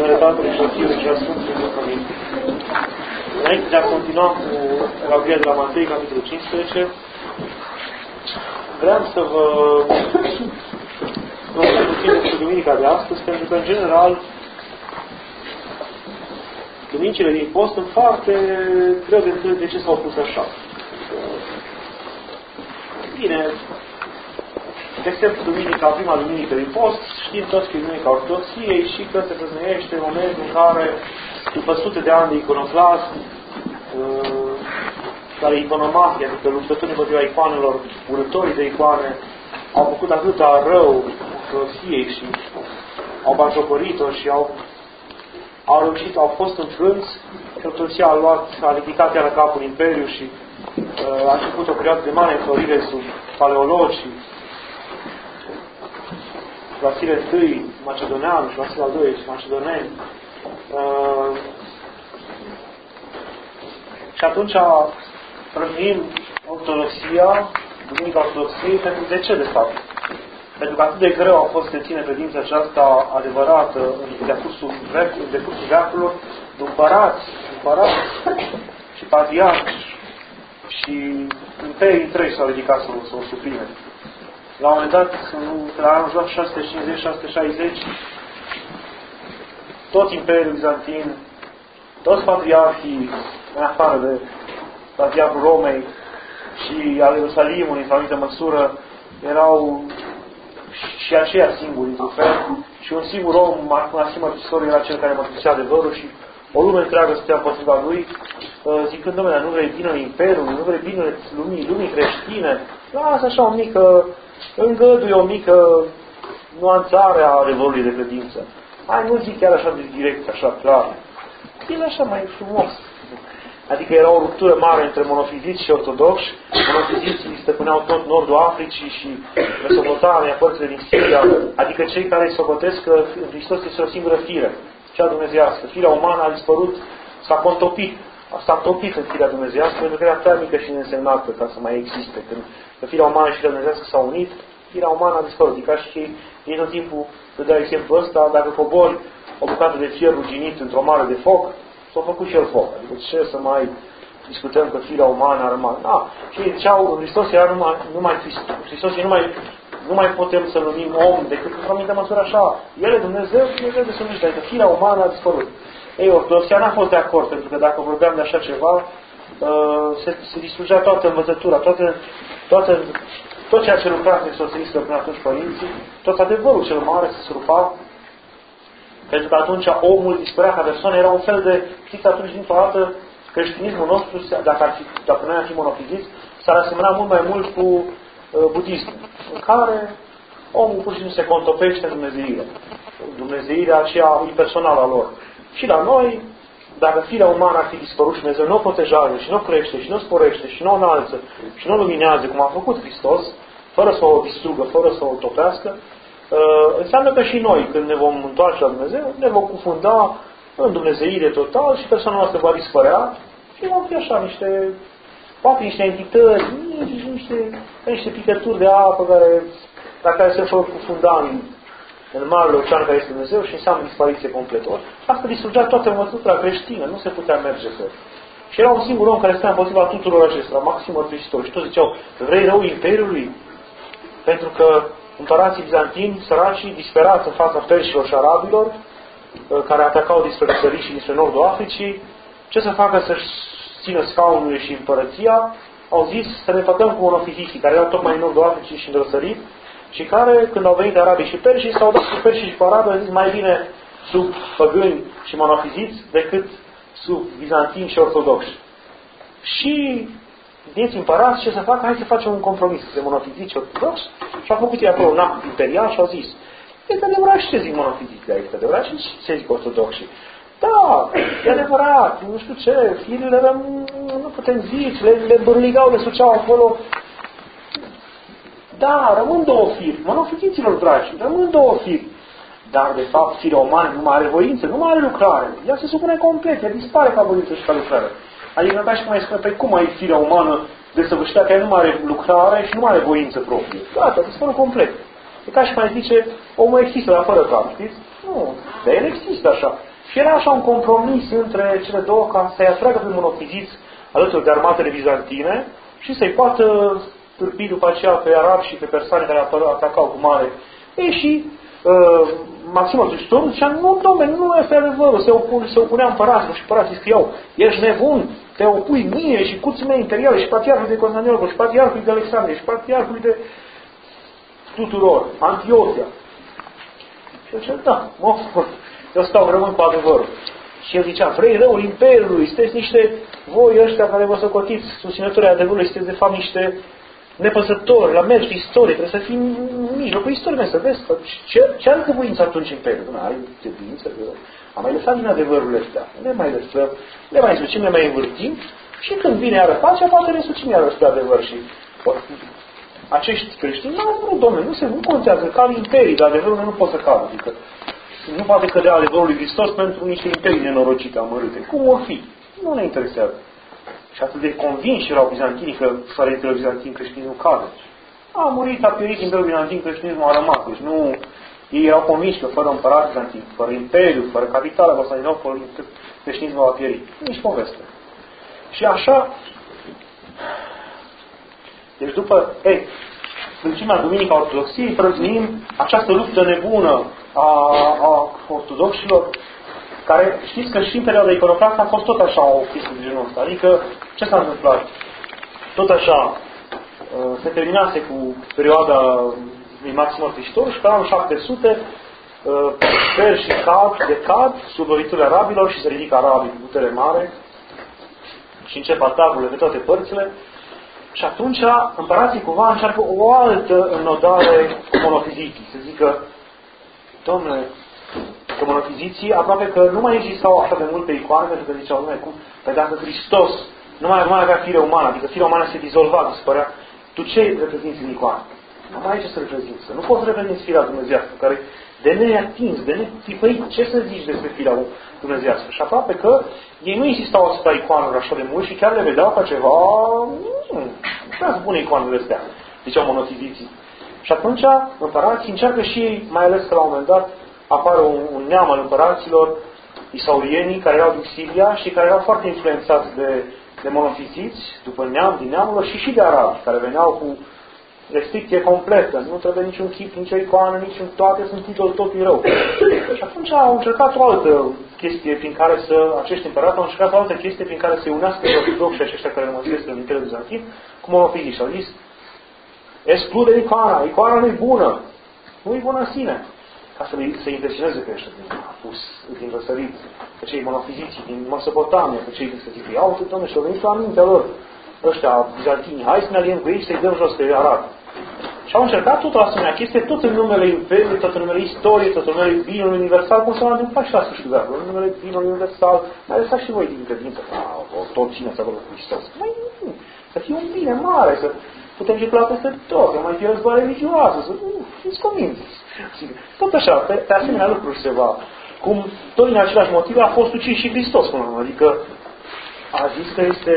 numele Tatălui și al Fiului și al Sfântului Duh. Amin. Înainte de a continua cu Evanghelia de la Matei, capitolul 15, vreau să vă vorbesc puțin despre Duminica de astăzi, pentru că, în general, Duminicile din post sunt foarte greu de înțeles de ce s-au pus așa. Bine, de exemplu, Duminica, prima Duminică din post, știm toți că e Duminica Ortodoxiei și că se prăznuiește în momentul în care, după sute de ani de iconoclasm, care iconomahie, adică luptătorii împotriva icoanelor, urătorii de icoane, au făcut atâta rău Ortodoxiei și au batjocorit-o și au reușit, au fost înfrânți și Ortodoxia a ridicat iară capul Imperiu și a început o perioadă de mare înflorire sub paleologi și Vasile I, Macedonean și Vasile al II și Macedoneni. Și atunci prăznuim Ortodoxia, Duminica Ortodoxiei, pentru de ce, de fapt? Pentru că atât de greu a fost să ține credința aceasta adevărată în decursul veacurilor, împărați și patriarhi și imperii întregi s-au ridicat să o suprime. La un moment dat, la anul 650-660, tot Imperiul Bizantin, toți patriarhii, în afară de patriarhul Romei și al Ierusalimului, în anumită măsură, erau și aceia singuri, într-un fel, și un singur om, Massimo Pistoriu, era cel care mărturisea adevărul și o lume întreagă stătea împotriva lui, zicând, domnule, nu vrei binele Imperiului, nu vrei binele lumii creștine, lasă așa o mică, îngăduie o mică nuanțare a adevărului de credință. Hai, nu zic chiar așa de direct, așa clar. E așa mai frumos. Adică era o ruptură mare între monofiziți și ortodoxi. Monofiziții stăpâneau tot nordul Africii și Mesopotamia, părțile din Siria, adică cei care socotesc că Hristos este o singură fire, cea dumnezeiască. Firea umană a dispărut, s-a contopit, s-a topit în firea dumnezeiască, pentru că era prea mică și neînsemnată ca să mai existe. Când firea umană și firea dumnezeiască s-au unit, firea umană a dispărut. Adică și ei tot timpul dădea exemplu ăsta, dacă cobori o bucată de fier ruginit într-o mare de foc, s-a făcut și el foc. Adică ce să mai discutăm că firea umană a rămas. Da. Și ei ziceau, Hristos era numai Hristos și nu mai putem să numim om decât într-o anumită măsură așa. El e Dumnezeu de să numește. Adică firea umană a dispărut. Ei, Ortodoxia n-a fost de acord, pentru că dacă vorbeam de așa ceva, se distrugea toată învățătura, tot ceea ce lucra Hristoseistă până atunci părinții, tot adevărul cel mare se surpa. Pentru că atunci omul dispărea ca persoană, era un fel de, știți, atunci dintr-o dată creștinismul nostru, dacă noi am fi monofiziți, s-ar asemăna mult mai mult cu budismul, în care omul pur și simplu se contopește în Dumnezeire. Dumnezeirea aceea impersonală a lor. Și la noi, dacă firea umană ar fi dispărut și Dumnezeu nu o protejează și nu o crește și nu o sporește și nu o înalță și nu o luminează, cum a făcut Hristos, fără să o distrugă, fără să o topească, înseamnă că și noi, când ne vom întoarce la Dumnezeu, ne vom cufunda în dumnezeire total și persoana noastră va dispărea și vom fi așa poate niște entități, niște picături de apă la care se vor cufunda în marele ocean care este Dumnezeu și înseamnă dispariție completă. Asta distrugea toată învățătura creștină, nu se putea merge pe. Și era un singur om care stătea împotriva tuturor acestora, Maxim Mărturisitor. Și toți ziceau, vrei rău Imperiului? Pentru că împărații bizantini, săracii, disperați în fața perșilor și arabilor, care atacau dinspre Sării și dinspre nordul Africii, ce să facă să-și țină scaunul și împărăția, au zis să ne făcăm cu monofiziții, care erau tocmai în nordul Africii și îndrăsărit, și care, când au venit arabii și perșii, s-au dat cu perșii și cu arabii, au zis mai bine sub păgâni și monofiziți decât sub bizantini și ortodoxi. Și vieți împărați, ce să facă? Hai să facem un compromis de monofiziți și ortodoxi. Și au făcut ei acolo un act imperial și au zis, este adevărat și ce zic monofiziții, este adevărat și ce zic ortodoxii. Da, e adevărat, nu știu ce, firile nu putem zice, le bărligau, le suceau acolo. Da, rămân două firi, monofiziților dragi, rămân două firi. Dar, de fapt, firea umană nu mai are voință, nu mai are lucrare. Ea se supune complet, ea dispare ca voință și ca lucrare. Adică, ca și cum ai spune, pe cum ai firea umană desăvârșită, că ea nu mai are lucrare și nu mai are voință proprie. Gata, dispără complet. E ca și cum ai zice, omul există, dar fără cap, știți? Nu, dar el există așa. Și era așa un compromis între cele două ca să-i atragă pe monofiziți alături de armatele bizantine și să-i poată târpi după aceea pe arabi și pe persani care atacau cu mare. Ei și Maxim Mărturisitorul zicea, nu, dom'le, nu este adevărul, se opunea împăraților și împărații scriau, ești nebun, te opui mie și curții mei imperiale și patriarhului de Constantinopol și patriarhului de Alexandria și patriarhului de tuturor, Antiochia. Și el zicea, da, mă furt, eu stau, rămân cu adevărul. Și el zicea, vrei răul Imperiului, sunteți niște, voi ăștia care vă socotiți, susținătorii adevărului, sunteți de fapt niște nepăsători, la mers istorie, trebuie să fii în mijlocul istoriei, să vezi ce are căvuință atunci Imperiul. Nu, ai de bineînță, am mai lăsat din adevărurile astea, le mai lăsăm, le mai însucim, le mai învârtim și când vine iară pacea, poate ne însucim iară spre adevăr și acești creștini, nu, domnule, nu contează, ca imperii, dar adevărul nu pot să cadă, adică nu poate cădea adevărul lui Hristos pentru niște imperii nenorocite, amărâte. Cum vor fi? Nu ne interesează. Și atât de convinși erau bizantinii că fără Imperiul Bizantin creștinismul cade. A murit, a pierit Imperiul Bizantin, creștinismul a rămas. Deci nu, ei erau convinși că fără împărat bizantin, fără Imperiu, fără capitala Constantinopol, creștinismul va pieri. Nici poveste. Și așa, deci după, Sfârșimea Duminica Ortodoxiei, prăznim această luptă nebună a ortodoxilor, care știți că și în perioada iconoclastă a fost tot așa o chestie de genul ăsta. Adică, ce s-a întâmplat? Tot așa, se terminase cu perioada lui Maxim Mărturisitorul și pe anul 700 perși decad sub loviturile arabilor și se ridică arabii cu putere mare și încep atacurile de toate părțile. Și atunci împărații cumva încearcă o altă înodare cu monofiziții. Se zică, domnule, că monofiziții aproape că nu mai existau așa de multe icoane, pentru că ziceau, domnule, cum? Păi dacă Hristos nu mai avea fire umană, adică firea umană se dizolva, dispărea, tu ce reprezinți în icoană? Nu mai ai ce să reprezinți. Nu poți să reprezinți firea dumnezeiască, care de neatins, de netipăit, ce să zici despre firea dumnezeiască? Și aproape că ei nu insistau asupra icoanelor așa de mult și chiar le vedeau ca ceva, nu prea bune icoanele astea, ziceau monofiziții. Și atunci împărații încearcă și ei, mai ales că la un moment dat apare un neam al împăraților isaurienii, care erau din Siria și care erau foarte influențați de monofiziți, după din neamul și de arabi, care veneau cu restricție completă. Nu trebuie niciun chip, nicio icoană, niciun toate, sunt idol, totul rău. Și atunci au încercat o altă chestie prin care acești împărați au încercat o altă chestie prin care să unească ortodoxi aceștia care rămăsesc în Imperiul Bizantin cu monofiziți. Și au zis, exclude icoana nu-i bună, nu-i bună în sine. Ca să impresioneze pe ăștia din răsărit, pe cei monofiziții din Mesopotamia, pe cei din Sfântii. Iau, domnule, și-au venit la mintea lor ăștia bizantini, hai să ne aliem cu ei, să-i dăm jos pe arabi. Și au încercat tot o asemenea chestie, tot în numele Imperiului, tot în numele istoriei, tot în numele binului universal, cum s-a întâmplat și la sfârșitul veacului, în numele binului universal, mai lăsați și voi din credință, tot țineți acolo cu Hristos. Mai nu, să fie un bine mare, să putem circula peste tot, să mai fie război religioasă, să fiți convinți. Tot așa, pe asemenea lucruri se va. Cum tot din același motiv a fost ucis și Hristos, adică a zis că este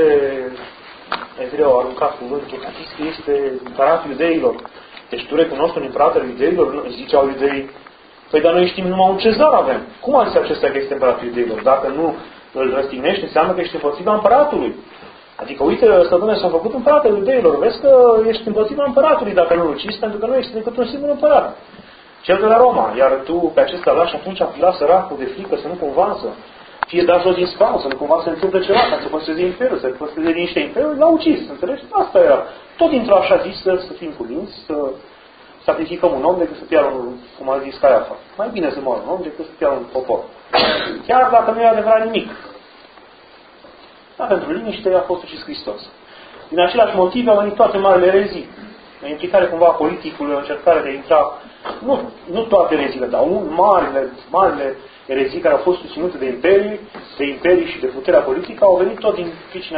evreu, a aruncat cuvântul, a zis că este împăratul iudeilor. Deci tu recunoști un împărat al iudeilor? Ziceau iudeii, păi dar noi știm numai un cezar avem. Cum a zis acesta că este împăratul iudeilor? Dacă nu îl răstignești, înseamnă că ești împotriva împăratului. Adică, uite, ăsta Dumnezeu s-a făcut împărat al iudeilor. Vezi că ești împotriva împăratului dacă nu-l ucizi, pentru că nu ești decât un singur împărat. Cel de la Roma. Iar tu pe acesta lași atunci afila săracul de frică să nu cumva să fie dat jos din scaun, să nu cumva se întâmple ceva, ca să păstreze Imperiul, să păstreze niște Imperiul, l-a ucis, înțelegi? Asta era. Tot dintr-o așa zisă să fim curinți, să sacrificăm un om decât să piară un, cum a zis Caiafa. Mai bine să moară un om decât să piară un popor. Chiar dacă nu e adevărat nimic. Dar pentru liniște a fost ucis Hristos. Din același motiv au venit toate marile erezii. O implicare cumva a politicului, o încercare de a intra, nu toate ereziile, dar marile erezii care au fost susținute de imperii și de puterea politică au venit tot din pricina,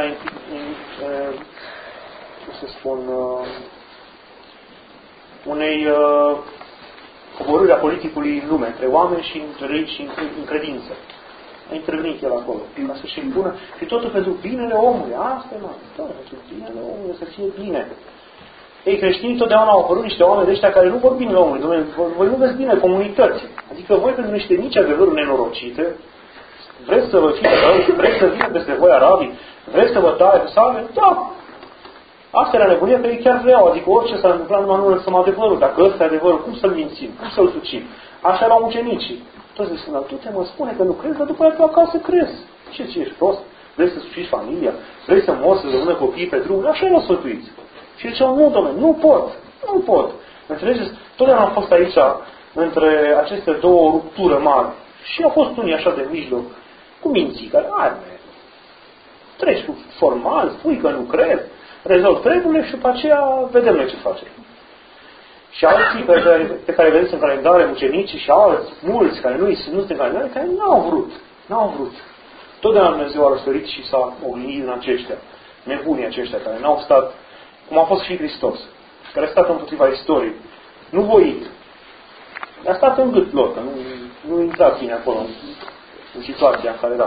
unei coborâri a politicului în lume, între oameni și în credință. A intervenit el acolo, ca să-și impună, și totul pentru binele omului. Asta e, pentru binele omului, să fie bine. Ei, creștinii totdeauna au apărut niște oameni de ăștia care nu vor binele omului. Voi nu veți bine comunității. Adică voi pentru niște mici adevăruri nenorocite, Vreți să vă fie rău? Vreți să vină peste voi arabii? Vreți să vă taie cu sabie? Da! Asta era nebunia, că ei chiar vreau. Adică orice s-a întâmplat, numai nu lăsăm adevărul. Dacă ăsta e adevărul, cum să-l mințim? Cum să-l sucim? Așa erau ucenicii. Toți zic, tu te mă spune că nu crezi, dar după aceea acasă crezi. Ce ești prost? Vrei să suciți familia? Vrei să mori, să rămână copiii pe drum? Așa erau sfătuiți. Și ziceau, nu, domnule, nu pot. Nu pot. Înțelegeți? Totdeauna am fost aici, între aceste două ruptură mari. Și au fost unii așa de mijloc, cu minții, care, treci cu formal, spui că nu crezi, rezolvi treburile și după aceea vedem noi ce facem. Și alții pe care vedeți în calendare, ucenicii și alți, mulți care nu sunt în calendare, care n-au vrut. Totdeauna Dumnezeu a răsărit și s-a oglinit în aceștia, nebunii aceștia, care n-au stat, cum a fost și Hristos, care a stat împotriva istoriei, nu voit. A stat în gât lor, că nu intrați bine acolo, în situația în care era.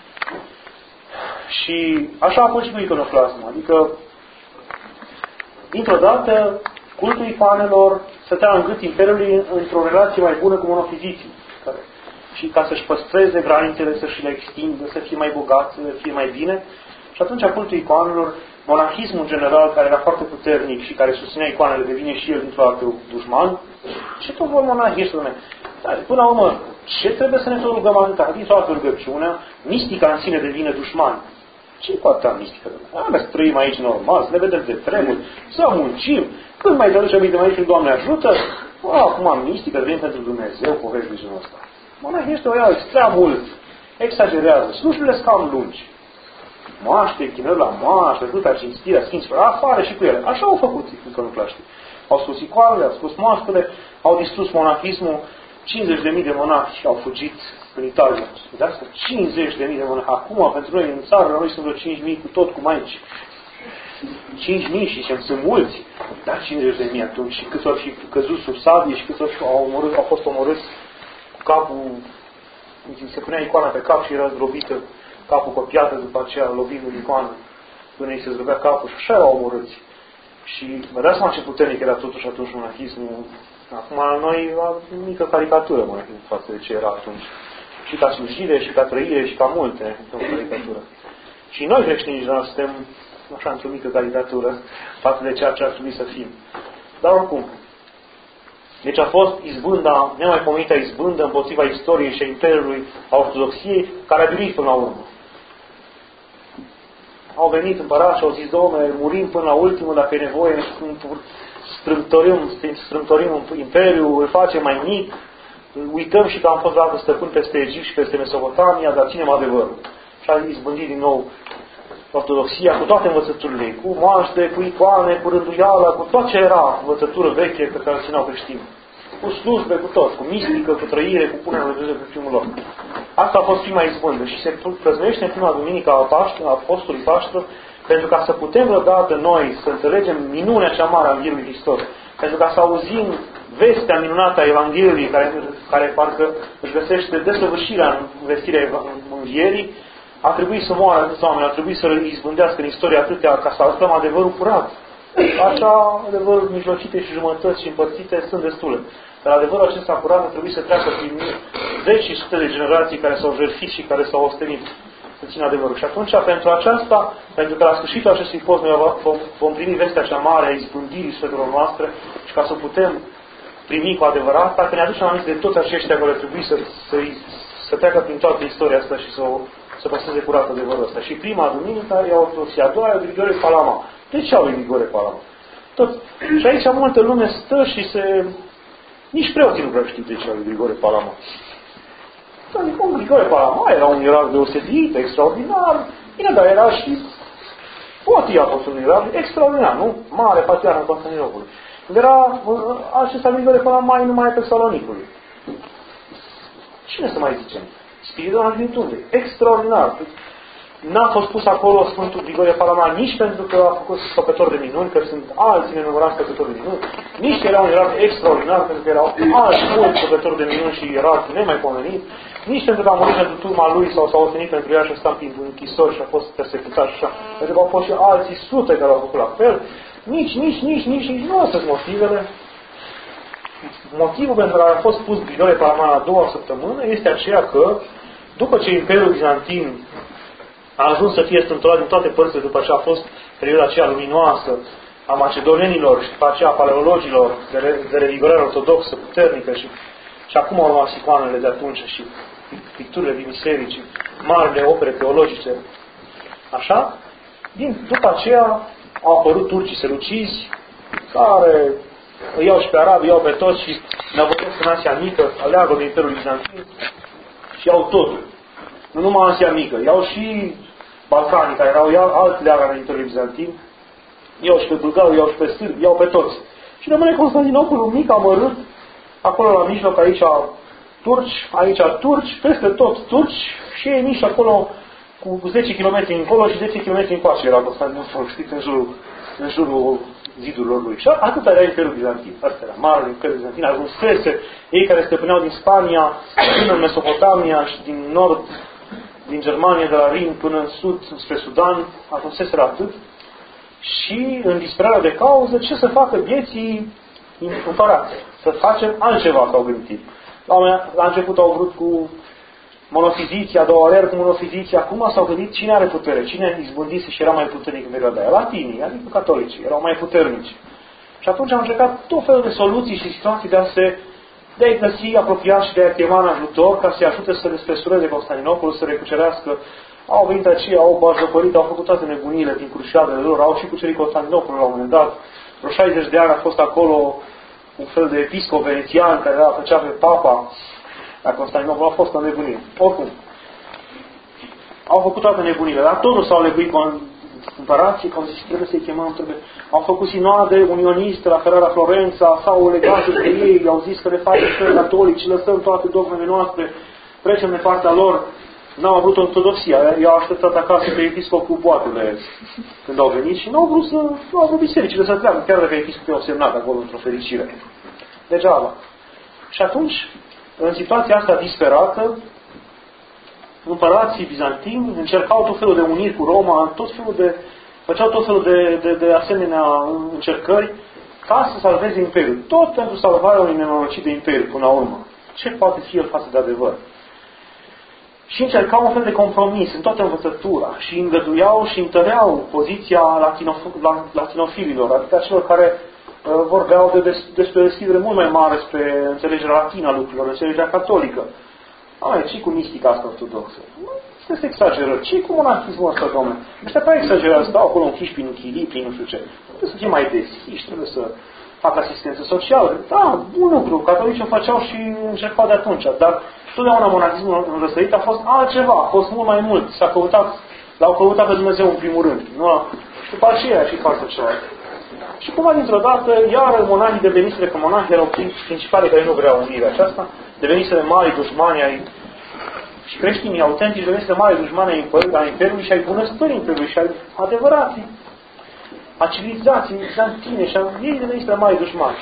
Și așa a fost și cu iconoclasmul, adică, dintr-o dată, cultul icoanelor stătea în gât Imperiului într-o relație mai bună cu monofiziții. Și ca să-și păstreze granițele, să-și le extindă, să fie mai bogat, să fie mai bine. Și atunci cultul icoanelor, monahismul în general, care era foarte puternic și care susținea icoanele, devine și el dintr-o dată dușman. Și tot vor monahismul. Dar până la urmă, ce trebuie să ne tot rugăm atâta? Dintr-o dată rugăciunea, mistica în sine devine dușman. Ce-i cu atâta mistică? Să trăim aici normal, să ne vedem de treburi, să muncim. Când mai te duci aminte mai aici, Doamne ajută, acum mistică, devine pentru Dumnezeu, povești de genul ăsta. Monahii ăștia o iau extrem mult, exagerează, slujbile sunt cam lungi. Moaște, chinări la moaște, atâta cinstirea, sfinților, afară și cu ele. Așa au făcut iconoclaștii. Au spus icoanele, au spus moaștele, au distrus monahismul, 50.000 de monahi au fugit în Italia. De asta 50.000 de monahi. Acum, pentru noi, în țară, la noi sunt vreo 5.000 cu tot, cu maici. 5.000 și sunt mulți. Dar 50.000 atunci. Și câți au fi căzut sub sabie și câți au fost omorâți cu capul. Se punea icoana pe cap și era zdrobită capul cu o piatră, după aceea lovind în icoană până îi se zdrobea capul și așa erau omorâți. Și vă dați seama ce puternic era totuși atunci monahismul. Acum la noi o mică caricatură monahismul față de ce era atunci. Și ca slujire, și ca trăire, și ca multe, o caricatură. Și noi creștinii, general, suntem așa într-o mică caricatură față de ceea ce ar trebui să fim. Dar oricum. Deci a fost izbânda, nemaipomenită izbândă împotriva istoriei și a Imperiului, a Ortodoxiei, care a biruit până la urmă. Au venit împărați și au zis, Doamne, murim până la ultimul, dacă e nevoie, strâmtorim Imperiul, îl facem mai mic, uităm și că am fost dată stăpân peste Egipt și peste Mesopotamia, dar ținem adevărul. Și a izbândit din nou Ortodoxia cu toate învățăturile, cu moaște, cu icoane, cu rânduiala, cu tot ce era învățătură veche pe care o țineau creștini. Cu slujbe, cu tot, cu mistică, cu trăire, cu punerea în Dumnezeu pe primul loc. Asta a fost prima izbândă și se prăznuiește în prima duminică a Apostolului Paște, pentru ca să putem vreodată noi să înțelegem minunea cea mare a Învierii lui Hristos, pentru ca să auzim vestea minunată a Evangheliei, care parcă își găsește desăvârșirea în vestirea Învierii, a trebuit să moară atâți oameni, a trebuit să izbândească în istorie atâtea ca să arătăm adevărul curat. Așa, adevărul mijlocite și jumătăți și împărțite sunt destule. Dar adevărul acesta curat a trebuit să treacă prin zeci și sute de generații care s-au jertfit și care s-au ostenit să țină adevărul. Și atunci, pentru aceasta, pentru că la sfârșitul acestui post noi vom primi vestea cea mare a izbândirii sufletelor noastre și ca să putem primi cu adevărat, dacă ne aducem aminte de toți aceștia care trebuie să treacă prin toată istoria asta și să păstreze curat adevărul ăsta. Și prima duminică e Ortodoxia, a doua e Grigore Palama. De ce au lui Grigore Palama? Și aici multă lume stă și nici preoții nu prea știu de ce au lui Grigore Palama. Adică Grigore Palama era un ierarh deosebit, extraordinar, bine, dar era și potia apostolului ierarh extraordinar, nu? Mare patriarh în Constantinopolului. Era acesta Grigore Palama numai pe Salonicului. Cine să mai zicem? Spiritul Antimitundei. Extraordinar. N-a fost pus acolo Sfântul Grigore Palama nici pentru că a făcut săpători de minuni, că sunt alții nenumărați săpători de minuni, nici că era un ierarh extraordinar, pentru că erau alți mulți săpători de minuni și ierarhi nemaipomenit, nici pentru că a murit pentru turma lui sau s-a ostenit pentru ea și a stat în închisori și a fost persecutat și așa. Pentru că au fost și alții sute care au făcut la fel. Nici nu astea sunt motivele. Motivul pentru care a fost pus Grigore Palama la a doua săptămână este aceea că După ce Imperiul Bizantin a ajuns să fie strâmtorat din toate părțile, după ce a fost perioada aceea luminoasă a macedonenilor și după aceea a paleologilor de revigorare ortodoxă puternică și acum au urmat icoanele de atunci și picturile din biserici, marile opere teologice. Așa, după aceea au apărut turcii selucizi, care îi iau și pe arabi, îi iau pe toți și năvătesc în Asia Mică, aleagă din Imperiul Bizantin și iau totul. Nu numai Asia Mică, iau și Balcanii, care erau alt leagă din Imperiul Bizantin, iau și pe bulgari, iau și pe sârbi, iau pe toți. Și rămâne Constantinopolul mic, amărât, acolo la mijloc, aici turci, peste tot turci și ei nici acolo cu 10 km încolo și 10 km încoace era Constantinopol, știți, în jurul zidurilor lui. Și atât era Imperiul Bizantin. Asta era marele Imperiul Bizantin. Ajunsese ei care stăpâneau din Spania până în Mesopotamia și din nord, din Germania, de la Rin până în sud, spre Sudan, ajunseseră atât. Și în disperarea de cauză, ce să facă vieții împărați? Să facem altceva, s-au gândit. La început au vrut cu monofiziția, a doua oară cu monofiziția, acum s-au gândit cine are putere, cine izbândise și era mai puternic în perioada aia. Latinii, adică catolicii, erau mai puternici. Și atunci au încercat tot felul de soluții și situații de a-i găsi apropiat și de a-i chema în ajutor ca să-i ajute să despresureze Constantinopolul, să recucerească. Au venit aceia, au bajopărit, au făcut toate nebunile din cruciadele lor, au și cucerit Constantinopolul la un moment dat. Vreo 60 de ani a fost acolo un fel de episcop venețian care făcea pe papa la Constantinopol, a fost o nebunie. Oricum, au făcut toate nebunile, dar totuși s-au leguit împărații, că au zis, trebuie să-i chemăm, Au făcut sinoade unioniste la Ferrara Florența, s-au legat de ei, au zis că le facem și catolici, lăsăm toate dogmele noastre, trecem de partea lor. N-au avut ortodoxia, i-au așteptat acasă pe episcopul Boatele când au venit și n-au vrut bisericile să treacă, chiar dacă episcopii au semnat acolo într-o fericire. Degeaba. Și atunci, în situația asta disperată, împărații bizantini încercau tot felul de uniri cu Roma, făceau tot felul de asemenea încercări ca să salveze Imperiul. Tot pentru salvarea unui nenorocit de Imperiu până la urmă. Ce poate fi el față de adevăr? Și încercau un fel de compromis în toată învățătura și îngăduiau și întăreau poziția latinofililor, adică celor care vorbeau despre deschidere mult mai mare spre înțelegerea latină a lucrurilor, înțelegerea catolică. Ce cu mistica asta ortodoxă? Este să exagerăm. Ce cu monarhismul ăsta, domnule? Ăștia prea exagerează, stau acolo închiși prin închilii, prin nu știu ce. Trebuie să fie mai deschiși, trebuie să facă asistență socială. Da, un lucru. Catolicii o făceau și încercau de atunci. Dar totdeauna monarhismul înrăsărit a fost altceva, a fost mult mai mult. L-au căutat pe Dumnezeu în primul rând. Nu? Și după aceea și față celălalt. Și cumva dintr-o dată, iar monahii deveniseră, că monahii erau principale care nu vreau unirea aceasta, deveniseră mari dușmani ai și creștinii autentici deveniseră mari dușmani ai Imperiului și ai bunăstării Imperiului și ai adevărații, a civilizației bizantine și ei deveniseră mari dușmani.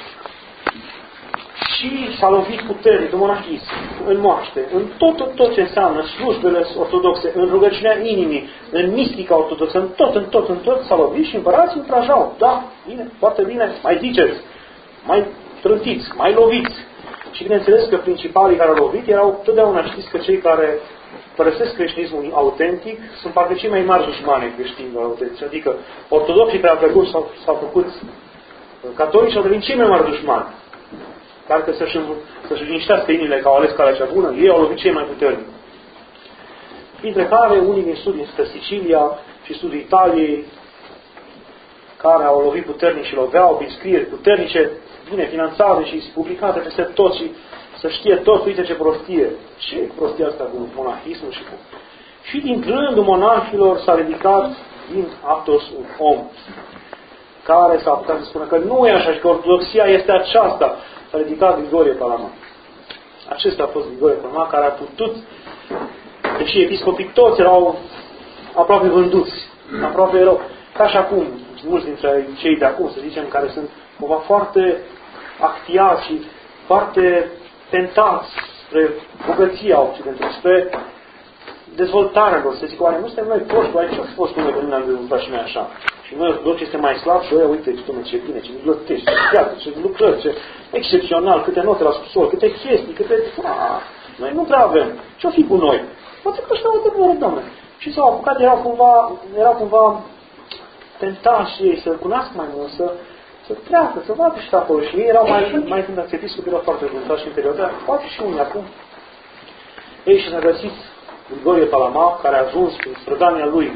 Și s-a lovit puternic în monahism, în moaște, în tot ce înseamnă slujbele ortodoxe, în rugăciunea inimii, în mistica ortodoxă, în tot s-a lovit și împărații încurajau. Da, bine, foarte bine, mai ziceți, mai trântiți, mai loviți. Și bineînțeles că principalii care au lovit erau totdeauna, știți că cei care părăsesc creștinismul autentic sunt parcă cei mai mari dușmani creștinilor autentici. Adică ortodoxii care au trecut s-au făcut catolici au devenit cei mai mari dușmani. Care să-și liniștească inimile că au ales calea cea bună, ei au lovit cei mai puternici. Printre care unii din studii spre Sicilia și studii Italiei, care au lovit puternic și loveau prin scrieri puternice, bine finanțate și publicate peste tot și să știe tot, uite ce prostie. Ce prostia asta cu monahismul și cu... Și din rândul monarhilor s-a ridicat din Athos un om care s-a apucat să spună că nu e așa și că ortodoxia este aceasta. S-a ridicat Grigorie Palama. Acesta a fost Grigorie Palama care a putut, deși episcopii toți erau aproape vânduți, aproape erau, ca și acum, mulți dintre cei de acum, să zicem, care sunt cumva foarte actiați și foarte tentați spre bogăția Occidentului, spre dezvoltarea lor. Să zic, oare nu suntem noi proști, oare ce a fost noi când ne-am dezvoltat și noi așa? Și noi ortodoxi este mai slab și ăia, uite, ce bine, ce bibliotești, ce viață, ce lucrări, ce excepțional, câte note la subsol, câte chestii, câte... Noi nu prea avem. Ce-o fi cu noi? Poate că ăștia au adevărul, Doamne. Și s-au apucat, erau cumva tentați și ei să cunoască mai mult, să treacă, să vadă și acolo. Și ei erau mai când episcopii erau foarte cuvântați și în perioada, poate și unii acum. Ei și s-a găsit Grigorie Palama, care a ajuns prin strădania lui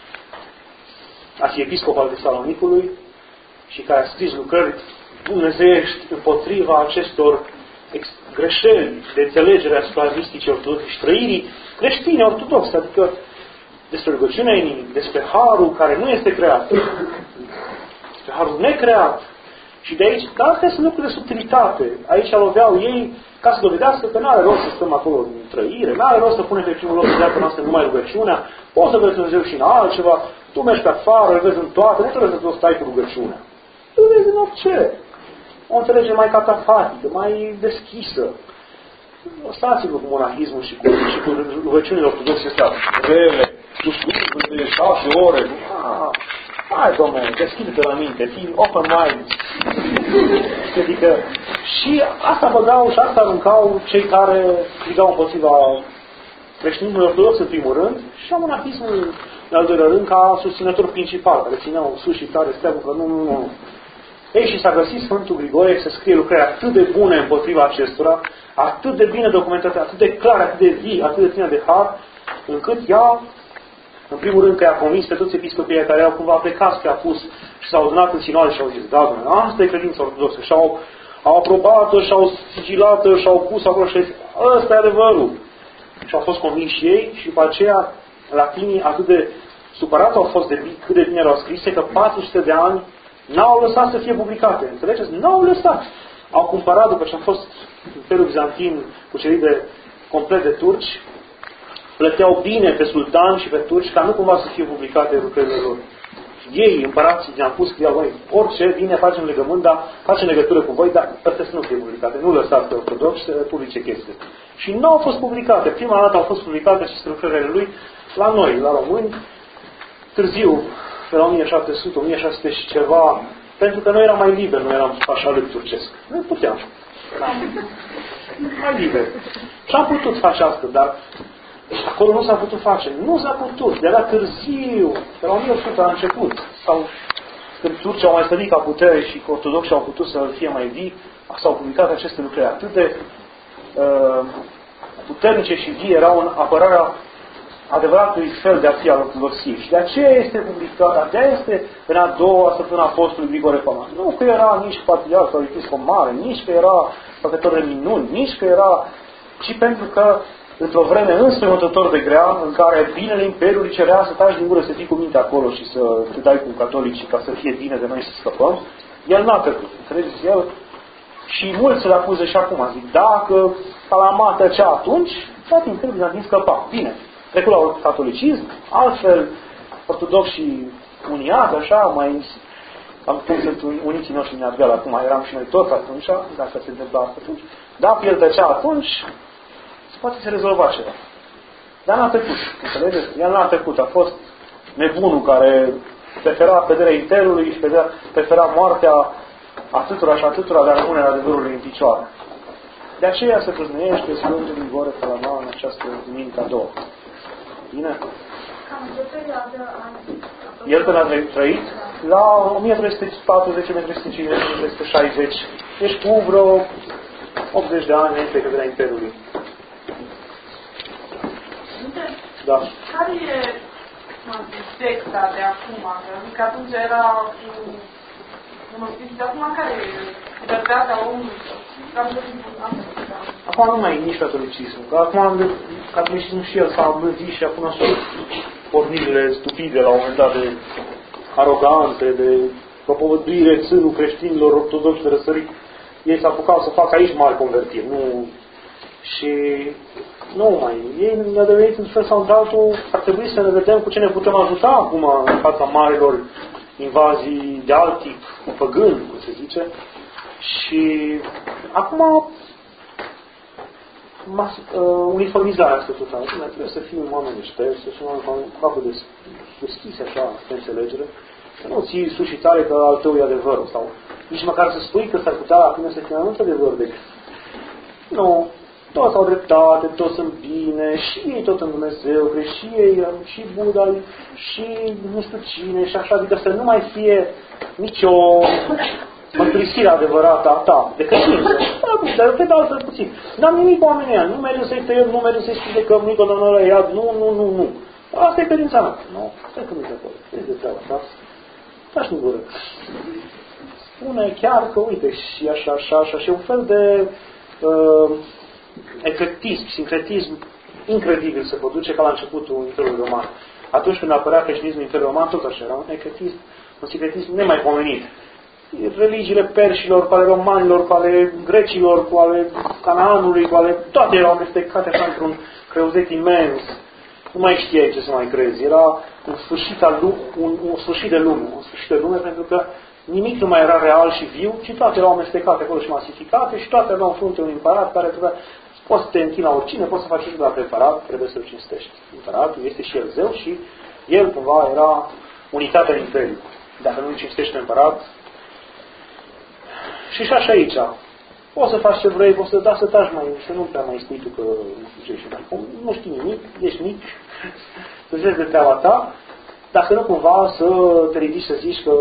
arhiepiscop al Tesalonicului și care a scris lucrări dumnezeiești împotriva acestor greșeli de înțelegere asupra misticii ortodoxe și trăirii creștine ortodoxe, adică despre rugăciunea inimii, despre harul care nu este creat, despre harul necreat. Și de aici, dar astea sunt lucruri de subtilitate. Aici loveau ei ca să dovedească că nu are rost să stăm acolo în trăire, nu are rost să punem pe primul loc de viața noastră numai rugăciunea, poți să vezi Dumnezeu și în altceva, tu mergi pe afară, îl vezi în toate, nu trebuie să tu stai cu rugăciunea. Tu vezi în orice. O înțelege mai catafatică, mai deschisă. Stați-vă cu monahismul și cu rugăciunile ortodoxe astea rele, cu slujbă de 6 ore. Hai, Dom'le, deschide-te la minte, fii open mind. Adică, și asta băgau și asta aruncau cei care strigau împotriva creștinismului ortodox în primul rând și a monahismului în al doilea rând ca susținător principal, care țineau sus și tare steagul că nu. Ei, și s-a găsit Sfântul Grigorie să scrie lucrări atât de bune împotriva acestora, atât de bine documentate, atât de clare, atât de vii, atât de plină de har, încât ea, în primul rând că i-a convins pe toți episcopii care erau cumva plecați că a pus și s-au adunat în sinoare și au zis, da, Doamne, asta e credința ortodoxă. Și au aprobat-o, și au sigilat-o, și au pus acolo și au zis, ăsta e adevărul. Și au fost convinși ei și după aceea latinii atât de supărați au fost de cât de bine erau scrise că 400 de ani n-au lăsat să fie publicate. Înțelegeți? N-au lăsat. Au cumpărat, după ce a fost Imperiul Bizantin cucerit de complet de turci, plăteau bine pe sultani și pe turci ca nu cumva să fie publicate lucrările lor. Ei, împărații, ne-am pus că voi, orice vine, facem legământ, dar facem legătură cu voi, dar astea să nu fie publicate. Nu lăsați pe ortodoxi să publice chestii. Și nu au fost publicate. Prima dată au fost publicate aceste lucrările lui la noi, la români, târziu, pe la 1700, 1600 și ceva, pentru că noi eram mai liberi, nu eram așa lui turcesc. Nu puteam. Mai liberi. Și am putut face asta, dar acolo nu s-a putut face. Nu s-a putut. De la târziu, pe la 1800 a început. Sau când turcii au mai stărit ca putere și ortodoxi au putut să fie mai vii, s-au publicat aceste lucrări atât de puternice și vii erau în apărarea adevăratului fel de a fi al ortodoxiei. Și de aceea este publicat, de aceea este în a doua săptămână Apostolului Grigore Palama. Nu că era nici patriarh sau episcop mare, nici că era făcător de minuni, nici că era, ci pentru că într-o vreme înspăimântător de grea, în care binele Imperiului cerea să taci din gură, să fii cu minte acolo și să te dai cu catolici ca să fie bine de noi să scăpăm, el n-a trecut. Înțelegeți? El și mulți se-l acuză și acum. Zic, dacă Palama tăcea atunci, toate Imperiul Bizantin scăpa. Bine. Trecut la catolicism, altfel ortodoxi uniați, așa, mai am cum sunt uniții noștri neadveal acum, eram și noi toți atunci, dacă se întâmpla asta atunci, dacă el tăcea atunci, se poate se rezolva ceva. Dar n-a trecut, înțelegeți? El n-a trecut, a fost nebunul care prefera pederea Imperiului și prefera moartea atâtora și atâtora, dar rămânerea adevărului în picioare. De aceea se prăznuiește Sfântul Grigore Palama în această duminică a doua. Bine? El când a trăit? La 1340, 1350, 1360. Deci cu vreo 80 de ani înainte de căderea Imperiului. Da. Care e secta de acum? Adică atunci era de acum care e libertatea omului? Acum nu mai e nici catolicismul. Că acum catolicismul și el s-a îmbânzit și acum sunt pornirile stupide la un moment dat de aroganțe, de propovăduire țânul creștinilor ortodoxi de răsărit. Ei s-au apucat să facă aici mari convertiri. Nu. Și nu mai. Ei ne-a devenit în fel sau în altul, ar trebui să ne vedem cu ce ne putem ajuta acum în fața marilor invazii de alt tip, păgân, cum se zice. Și acum uniformizarea asta totală. Trebuie să fim oameni deștepți, să fim oameni cu capul deschise așa, pe înțelegere. Să nu ții sus și tare că al tău e adevărul. Sau nici măcar să spui că s-ar putea la tine să fie mai mult adevăr decât. Nu. toți au dreptate, toți sunt bine, și ei tot în Dumnezeu, că și ei, și Buddha, și nu știu cine, și așa, adică să nu mai fie nicio mărturisire adevărată a ta, de credință. Dar pe de altă puțin. N-am nimic cu oamenii ăia, nu mereu să-i tăiem, nu mereu să-i spune că nu-i condamnă la iad, nu. Asta e credința mea. Nu, stai că nu-i de acolo. Ești de treaba asta. Taci în gură. Spune chiar că, uite, și așa, și un fel de eclectism, sincretism incredibil se produce ca la începutul Imperiului Roman. Atunci când apărea creștinismul în Imperiul Roman, tot așa era un eclectism, un sincretism nemaipomenit. Religiile perșilor, cu ale romanilor, cu ale grecilor, cu ale Canaanului, cu ale... toate erau amestecate așa într-un creuzet imens. Nu mai știai ce să mai crezi. Era un sfârșit de lume, pentru că nimic nu mai era real și viu, ci toate erau amestecate acolo și masificate și toate aveau în frunte un împărat care poți să te închini la oricine, poți să faci și la împărat, trebuie să-l cinstești. Împăratul este și el zeu și el cumva era unitatea imperiului. Dacă nu îl cinstești pe împărat, și așa aici. Poți să faci ce vrei, poți să să taci mai, să nu prea mai spui tu că nu știi nimic, ești mic, să zici de treaba ta, dacă nu cumva să te ridici să zici că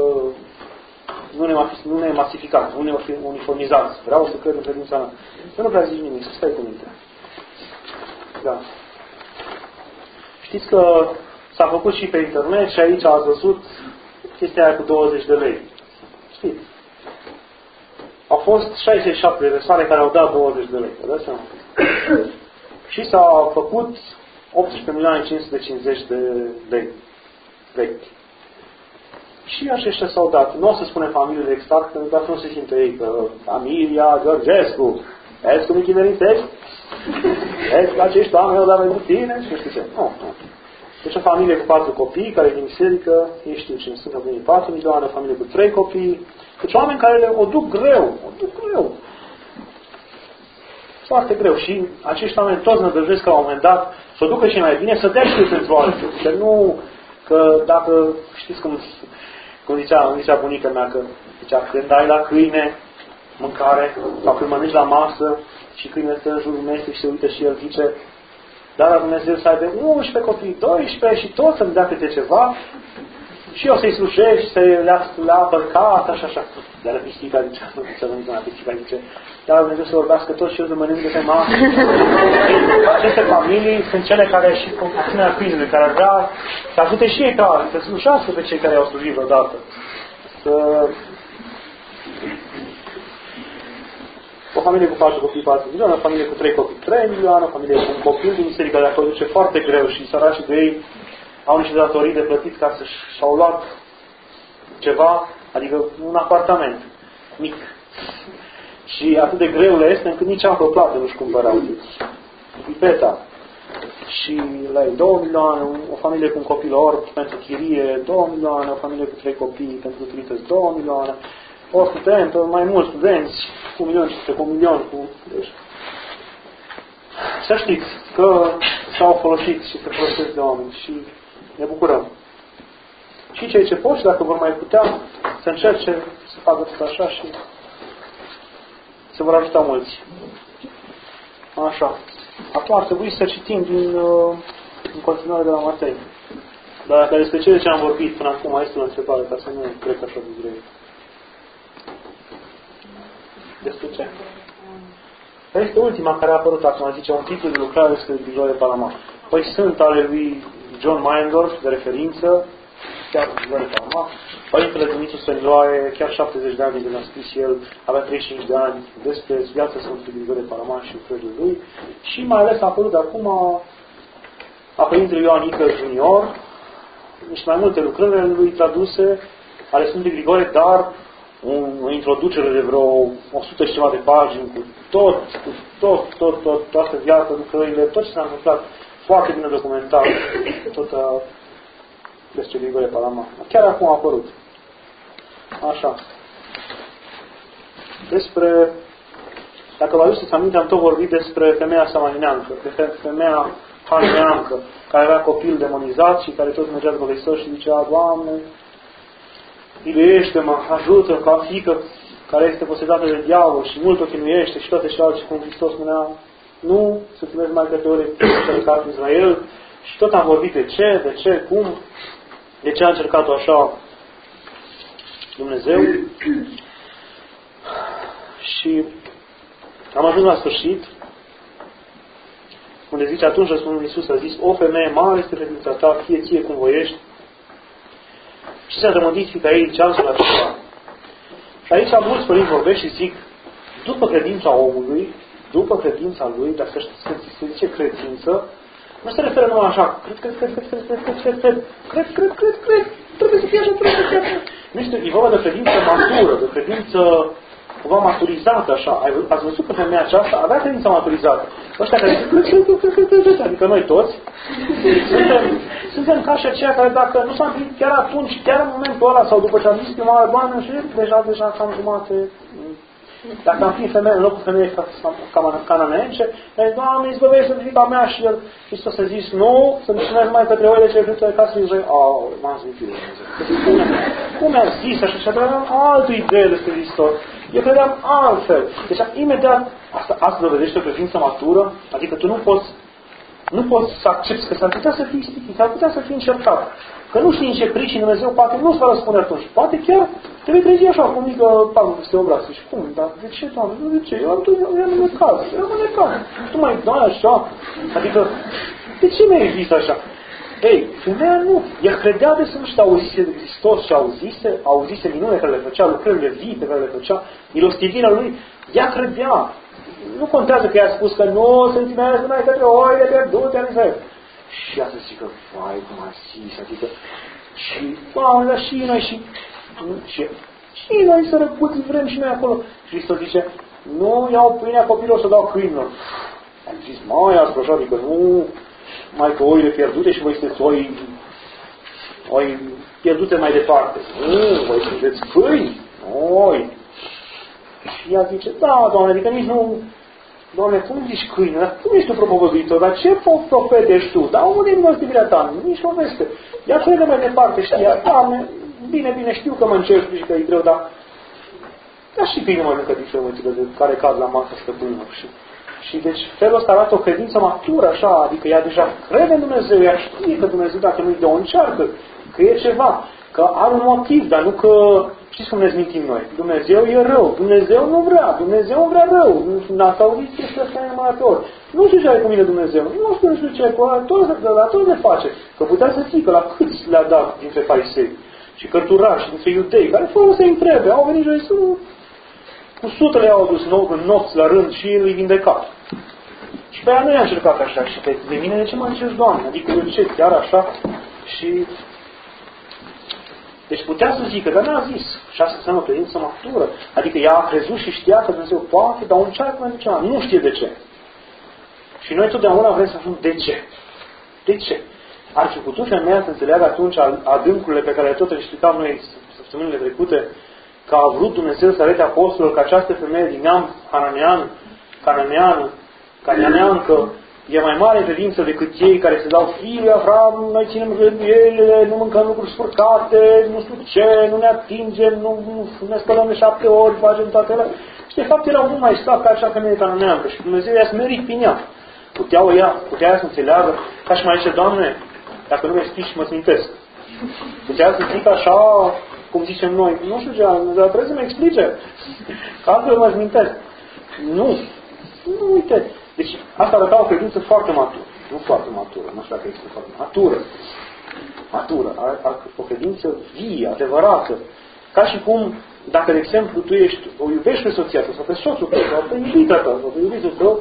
nu ne masificați, nu ne uniformizați. Vreau să cred în credința mea. Să nu prea zici nimic, să stai cu minte. Da. Știți că s-a făcut și pe internet și aici ați văzut chestia aia cu 20 de lei. Știți? Au fost 67 de persoane care au dat 20 de lei. Vă dați seama? Și s-au făcut 18.550.000 de lei. Vechi. Și aceștia s-au dat. Nu o să spunem familiile exact, pentru că nu se simte ei că familia Georgescu, vezi cum e chiveritezi? Vezi că acești oameni au dat pentru tine? Și nu știu ce. Nu. Deci o familie cu 4 copii, care e din biserică, ei știu cine sunt, au venit 4 milioane, o familie cu 3 copii. Deci oameni care o duc greu. Foarte greu. Și acești oameni toți nădăjduiesc că la un moment dat să o ducă și mai bine, să dea și pentru alții. Că nu, că dacă, știți cum zicea bunica mea, că zicea, când ai la câine mâncare, sau când mănânci la masă și câinele stă în jurul mesei și se uită și el zice, dar la Dumnezeu să aibă 11 copii, 12 și toți să-mi dea câte ceva și eu să-i slujești, să-i le apăr casa și așa. Dar pisica zicea, zice, dar Dumnezeu să vorbească toți și eu să mănânc de pe masă. Aceste familii sunt cele care și cu asemenea câinele, care ar vrea să ajute și ei pe alții, să slujească pe cei care au slujit vreodată. O familie cu 4 copii, 4 milioane, o familie cu 3 copii, 3 milioane, o familie cu un copil din biserică, dacă o duce foarte greu și săracii de ei au niște datorii de plătit ca și-au luat ceva, adică un apartament mic. Și atât de greu le este încât nici apă plată nu-și cumpărau. Pipeta. Și la ei 2 milioane, o familie cu un copil orb pentru chirie, 2 milioane, o familie cu 3 copii pentru utilități, 2 milioane, o student, mai mulți studenți, cu 1 milion, Deci, să știți că s-au folosit și se folosesc de oameni și ne bucurăm. Și cei ce pot, dacă vor mai putea, să încerce să facă tot așa și se vor ajuta mulți. Așa. Acum ar trebui să citim în continuare de la Matei. Dar dacă despre cele ce am vorbit până acum, este o întrebare, ca să nu cred așa de greu. Despre ce? Este ultima care a apărut acum, zice, un titlu de lucrare despre Grigore Palama. Păi sunt ale lui John Meindorf, de referință, chiar Grigore Palama. Părintele Dumitru Stăniloae, chiar 70 de ani de când a scris el, avea 35 de ani despre viața Sfântului Grigore Palama și lucrările lui. Și mai ales a apărut acum a Părintele Ioan Ică Junior, niște mai multe lucrări ale lui traduse ale Sfântului Grigore, dar o introducere de vreo 100 și ceva de pagini cu toată viața, lucrările, tot ce s-a întâmplat, foarte bine documentat, tot despre Grigore Palama. Chiar acum a apărut. Așa. Despre, dacă vă aduceți aminte, am tot vorbit despre femeia samarineancă, femeia hananeancă, care avea copil demonizat și care tot mergea după Hristos și zicea, Doamne, miluiește-mă, ajută-mă ca fiică care este posedată de diavol și mult o chinuiește și toate celelalte, cum Hristos spunea, nu, să ți mergi mai către ori a încercat Israel. Și tot am vorbit de ce, cum, de ce a încercat-o așa Dumnezeu. Și am ajuns la sfârșit, unde zice, atunci răspunsul Iisus a zis, o femeie mare este credința ta, fie ție cum voiești. Și s-a rămândit fiica ei ceasul acesta. Și aici mulți părinți vorbesc și zic, după credința omului, după credința lui, dar se zice credință, nu se referă numai așa, cred, trebuie să fie așa, trebuie să fie așa. Nu este, e vorba de credință matură, de credință cumva maturizată așa. Ați văzut că femeia aceasta avea credința maturizată. Ăștia care zic, adică noi toți, suntem ca și aceia care dacă nu s-a întâlnit chiar atunci, chiar în momentul ăla, sau după ce am zis prima oară, Doamne, și deja cam jumate. Dacă am fi femeie, în locul femeii cananeence, Doamne, izbăvește-mi fiica mea și el, Hristos a zis, nu, să mișinezi mai către oile ce vrei ca să Israel. M-am zis, cum a zis așa? Și aveam altă idee despre Hristos. Eu credeam altfel. Deci, imediat, asta dovedește o credință matură, adică tu nu poți să accepti că s-ar putea să fii ispitit, s-ar putea să fii încercat. Că nu știi în ce pricini Dumnezeu poate nu-ți va răspunde atunci. Poate chiar te vei trezi așa, cu mică palmă peste obraz. Și cum? Dar de ce, Doamne? De ce? Eu am necaz. Tu mai dai așa? Adică, de ce mi-ai zis așa? Ei, femeia nu. Ea credea de sănăște, auzise de Hristos și auzise minunile care le făcea, lucrările vii pe care le făcea, milostivirea lui. Ea credea. Nu contează că i-a spus că nu se întimează mai către oile pierdute în Israel. Și ea să zică, vai, cum a zis, adică, și, Doamne, dar și noi să răpuți vrem și noi acolo. Și Hristos zice, nu iau pâinea copilor să dau câinilor. Am zis, mai asta așa, adică nu, mai că oile pierdute și voi sunteți oi pierdute mai departe. Nu, voi sunteți câini, oi. Și ea zice, da, Doamne, adică nici nu, Doamne, cum zici câine? Dar cum ești tu propovăduitor? Dar ce profet ești tu? Dar unde e milostivirea ta? Nici o veste. Ea crede mai departe, știa, Doamne, bine, știu că mă încerci și că e greu, dar și câine mă mâncă din frămânțile de care cad la masă stăpânilor. Și deci felul ăsta arată o credință matură, așa, adică ea deja crede în Dumnezeu, ea știe că Dumnezeu, dacă nu-i dă o încearcă, că e ceva, că are un motiv, dar nu că, știți cum ne mintim noi, Dumnezeu e rău, Dumnezeu nu vrea, Dumnezeu vrea rău, n-ați auzit chestia asta numai pe ori. Nu știu ce are cu mine Dumnezeu, nu știu ce, toți ne face, că putea să zică la câți le-a dat dintre farisei și cărturași, dintre iudei, care fără să-i întrebe, au venit și cu sutele i-au adus în nopți la rând și îi vindecat. Și pe ea nu i-a încercat așa. Și pe mine de ce mă încerci, Doamne? Adică eu ce, chiar așa? Și deci putea să zică, dar n-a zis. Și asta înseamnă o credință matură. Adică ea a crezut și știa că Dumnezeu poate, dar încearcă mai de ceva. Nu știe de ce. Și noi totdeauna vrem să aflăm de ce. De ce? Ar fi putut femeia să înțeleagă atunci adâncurile pe care tot le explicam noi săptămânile trecute, că a vrut Dumnezeu să arate apostolul că această femeie din neam cananeancă e mai mare credință decât cei care se dau fiii Avram, noi ținem rânduielile, nu mâncăm lucruri spurcate, nu știu ce, nu ne atingem, nu ne spălăm de 7 ori, facem toate ele. Și de fapt erau mult mai slabi ca acea femeie cananeancă și Dumnezeu i-a smerit prin ea. Putea ea să înțeleagă, ca și mai zice, Doamne, dacă nu mi explici, mă smintesc. Putea să zic așa, cum zicem noi, nu știu ce, dar trebuie să-mi explice. Că altfel mă smintesc. Nu, uite. Deci asta arăta o credință foarte matură. Nu foarte matură, nu știu dacă este foarte matură. O credință vie, adevărată. Ca și cum, dacă, de exemplu, tu o iubești pe soția ta, sau pe soțul tău, sau pe iubita ta, sau pe iubitul tău,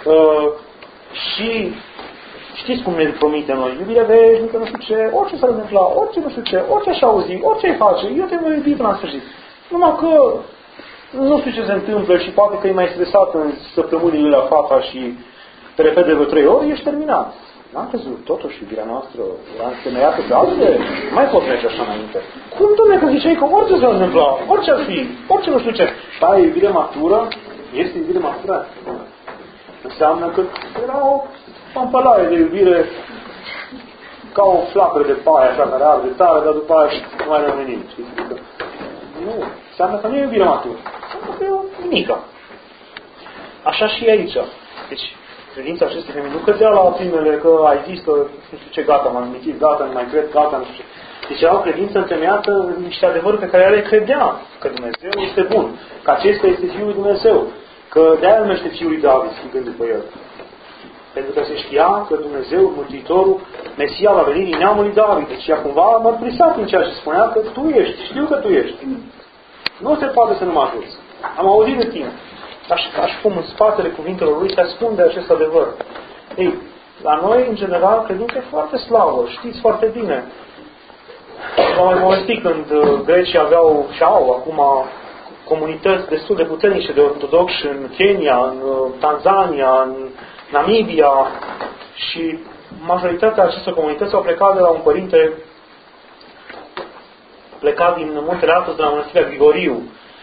și știți cum ne promite noi, iubire veșnică, nu știu ce, orice s-ar întâmpla, orice nu știu ce, orice aș auzi, orice ai face, eu te voi iubi până la sfârșit. Numai că nu știu ce se întâmplă și poate că e mai stresat în săptămânile la fata și te repede vreo 3 ori, ești terminat. N-am crezut, totuși, iubirea noastră era întemeiată pe altele, mai pot merge așa înainte. Cum, dom'le, că ziceai că orice s-ar întâmpla, orice ar fi, orice nu știu ce. Da, iubire matură, este iubire matură. Înseamnă că era o pampălaie de iubire ca o flacără de paie, așa, care arde tare, dar după aia nu mai rămâne nimic. Nu, înseamnă că nu e iubire matură. Înseamnă că e o mică. Așa și aici. Deci, credința acestei femei nu cădea la primele că ai zis că nu știu ce, gata, m-am mințit, gata, nu mai cred, gata, nu știu ce. Deci era o credință întemeiată în niște adevăruri pe care ele credea că Dumnezeu este bun, că acesta este Fiul lui Dumnezeu, că de-aia numește Fiul lui David, strigând după el. Pentru că se știa că Dumnezeu, Mântuitorul, Mesia va veni din neamul lui David. Deci ea cumva mărturisea prin ceea ce spunea că tu ești, știu că tu ești. Nu se poate să nu mă ajuți. Am auzit de tine. Așa cum în spatele cuvintelor lui se ascunde acest adevăr. Ei, la noi, în general, credința e foarte slabă. Știți foarte bine. V-am mai povestit când grecii aveau și au acum comunități destul de puternice de ortodoxi în Kenya, în Tanzania, în Namibia și majoritatea acestor comunități au plecat de la un părinte plecat din Muntele Athos, de la Mănăstirea Grigoriu.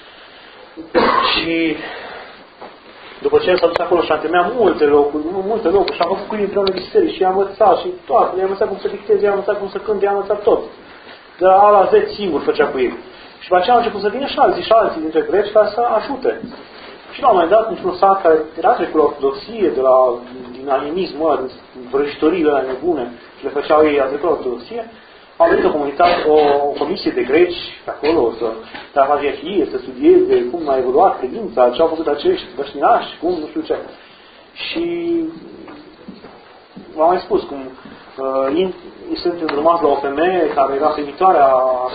Și după ce el s-a dus acolo și a întemeiat multe locuri și a făcut cu ei împreună biserici și i-a învățat și toate, i-a învățat cum să dicteze, i-a învățat cum să cânte, i-a învățat tot. De la A la Z singur făcea cu ei. Și după aceea au început să vină și alții dintre greci ca să ajute. Și la un moment dat, într-un sat care era trecut la ortodoxie, din animismul ăla, din vrăjitoriile alea nebune, și le făceau ei trecut la ortodoxie, au venit o comisie de greci pe acolo să facă iachie, să studieze cum a evoluat credința, ce au făcut acești băștinași, cum, nu știu ce. Și v-am mai spus cum sunt îndrumați la o femeie care era femitoarea